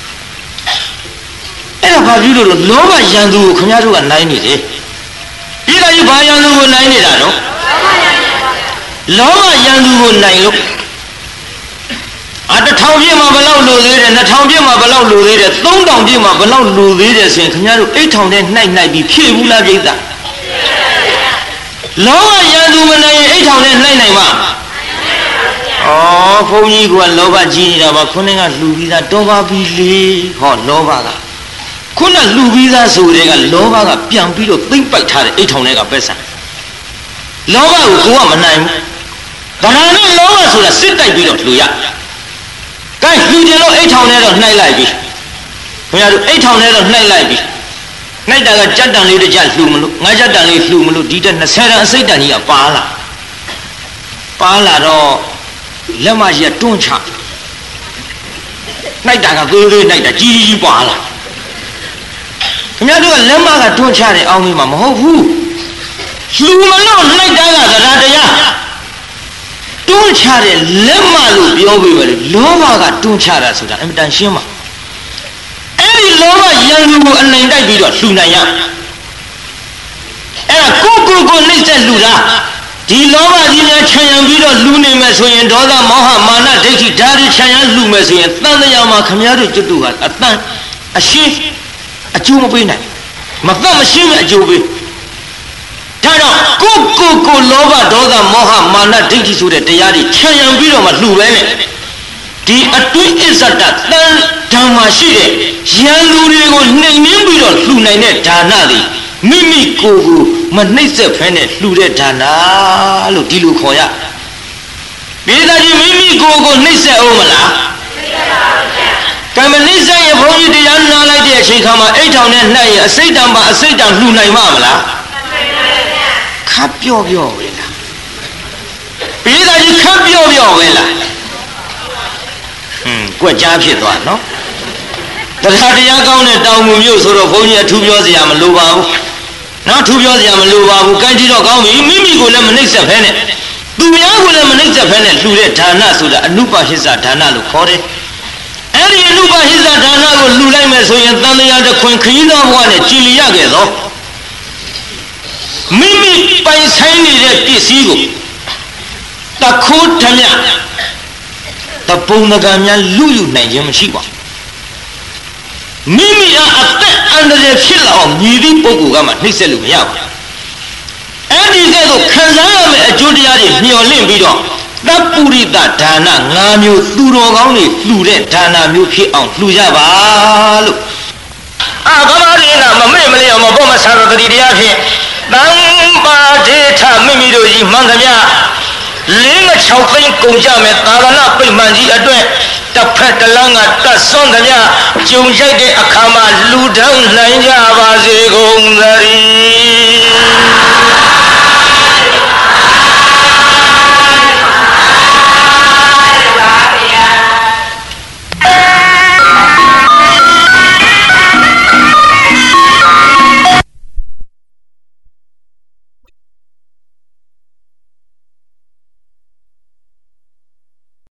အဲ့ဒါဘာဖြစ်လို့လဲလောဘရန်သူကိုခမည်းတော်ကနိုင်နေတယ်ပိဿကြီးဘာရန်သူကိုနိုင်နေတာတော့လောဘရန်သူကိုနိုင်လို့အတထောင်ပြည့်မှာဘလောက်လိုသေးတယ်နှစ်ထောင်ပြည့်မှာဘလောက်လိုသေးတယ်သုံးထောင်ပြည့်မှာဘလောက်လိုသေးတယ်ဆိုရင်ခင်ဗျားတို့အိတ်ထောင်နဲ့နှိုက်နှိုက်ပြီးဖြည့်ဘူးလားပြိဿလောဘရန်သူမနိုင်ရင်အိတ်ထောင်နဲ့နှိုက်နိုင်မှာဩဘုန်းကြီးကလောဘကြီးနေတာပါခုနကလှူပြီးသားတော်ပါပြီလေဟောလောဘကခုနလှူပြီးသားဆိုတဲ့ကလောဘကပြန်ပြီးတော့သိမ့်ပိုက်ထားတဲ့အိတ်ထောင်တွေကပဲဆန်လောဘကိုကိုကမနိုင်ဘူးဒါနဲ့လောဘဆိုတာစစ်တိုက်ပြီးတော့လှူရကဲလှူကြလို့အိတ်ထောင်နဲ့တော့နှိုက်လိုက်ပြီဘုရားတို့အိတ်ထောင်နဲ့တော့နှိုက်လိုက်ပြီနှိုက်တာကကြက်တန်လေးတစ်ကြက်လှူမလို့ငါးကြက်တန်လေးလှူမလို့ဒီတက်၂၀တန်အစိတ်တန်ကြီးကပါလာပါလာတော့လက်မကြီးကတွန်းချနှိုက်တာကသေးသေးနှိုက်တာကြီးကြီးပါလာခင်ဗျားတို့ကလက်မကတွန်းချတယ်အောင်းမေးမှာမဟုတ်ဘူးလှူမလို့နှိုက်တာကသရတရားတွန်းချတဲ့လက်မလို့ပြောပြီးပဲလောဘကတွန်းချတာဆိုတာအင်မတန်ရှင်းပါအဲ့ဒီလောဘရန်သူကိုအနိုင်တိုက်ပြီးတော့လှူနိုင်ရအဲ့ဒါကိုကိုကိုနှိမ့်ဆက်လှူတာဒီလောဘကြီးများခြံရံပြီးတော့လှူနေမယ်ဆိုရင်ဒေါသမောဟမာနဒိဋ္ဌိဓာတ်ခြံရံလှူမယ်ဆိုရင်တန်တရားမှာခမည်းတော်ကျွတ်တူဟာအတန်အရှင်းအကျိုးမပေးနိုင်မသက်မရှင်းမဲ့အကျိုးပေးဒါတော့ကိုကိုကိုလောဘဒေါသမောဟမာနဒိဋ္ဌိဆိုတဲ့တရားတွေခြံရံပြီးတော့မှလှူပဲနဲ့ဒီအတွင်းအစ္ဆဒတန်ဓမ္မရှိတဲ့ရန်သူတွေကိုနှိမ်နှင်းပြီးတော့လှူနိုင်တဲ့ဒါနတွေမိမိကိုယ်ကိုမနှိမ့်ဆက်ဖဲနဲ့လှူတဲ့ဒါနလို့ဒီလိုခေါ်ရပိဿကြီးမိမိကိုယ်ကိုနှိမ့်ဆက်အောင်မလားကံမနှိမ့်ဆက်ရင်ဘုန်းကြီးတရားနာလိုက်တဲ့အချိန်ခါမှာအိတ်ထောင်နဲ့နှက်ရင်အစိတ်တံပါအစိတ်တံလှူနိုင်မှာမလားခပ်ပြော့ပြော့ပဲလားပိဿကြီးခပ်ပြော့ပြော့ပဲလားဟွန်းကြွက်ကြားဖြစ်သွားနော်တရားတရားကောင်းတဲ့တောင်မူမျိုးဆိုတော့ဘုန်းကြီးအထူးပြောစရာမလိုပါဘူးနော်ထူးပြောစရာမလိုပါဘူးကံကြည့်တော့ကောင်းပြီမိမိကိုလည်းမနှိမ့်ဆက်ဖဲနဲ့သူများကိုလည်းမနှိမ့်ဆက်ဖဲနဲ့လှူတဲ့ဒါနဆိုတာအနုပဟိစ္စဒါနလို့ခေါ်တယ်အဲ့ဒီအနုပဟိစ္စဒါနကိုလှူလိုက်မယ်ဆိုရင်တန်တရားတစ်ခွင်ခရီးသောဘဝနဲ့ကြည်လျရခဲ့သောမိမိပိုင်ဆိုင်နေတဲ့ပစ္စည်းကိုတခိုးထမြတပုံငကံများလူယူနိုင်ခြင်းမရှိပါမိမိအားအသက်အန္တရာယ်ဖြစ်လာအောင်မြည်သည့်ပုဂ္ဂိုလ်ကမှနှိမ့်ဆက်လို့မရဘူးအဲ့ဒီကဲတော့ခံစားရမယ့်အကျိုးတရားတွေမျှော်လင့်ပြီးတော့သပ္ပုရိသဒါန၅မျိုးသူတော်ကောင်းတွေလှူတဲ့ဒါနမျိုးဖြစ်အောင်လှူကြပါလို့အာဘာမရင်းကမမေ့မလျော်မပေါ့မဆာတော်တတိတရားဖြင့်တံပါဒေထမိမိတို့ကြီးမှန်သမျှလေးငါ၆သိန်းကုန်ကြမယ်သာသနာပိမှန်ကြီးအတွက်တစ်ဖက်တစ်လမ်းကတတ်စွန်းသမျှကြုံရိုက်တဲ့အခါမှာလူထောင်နိုင်ကြပါစေကုန်သတည်း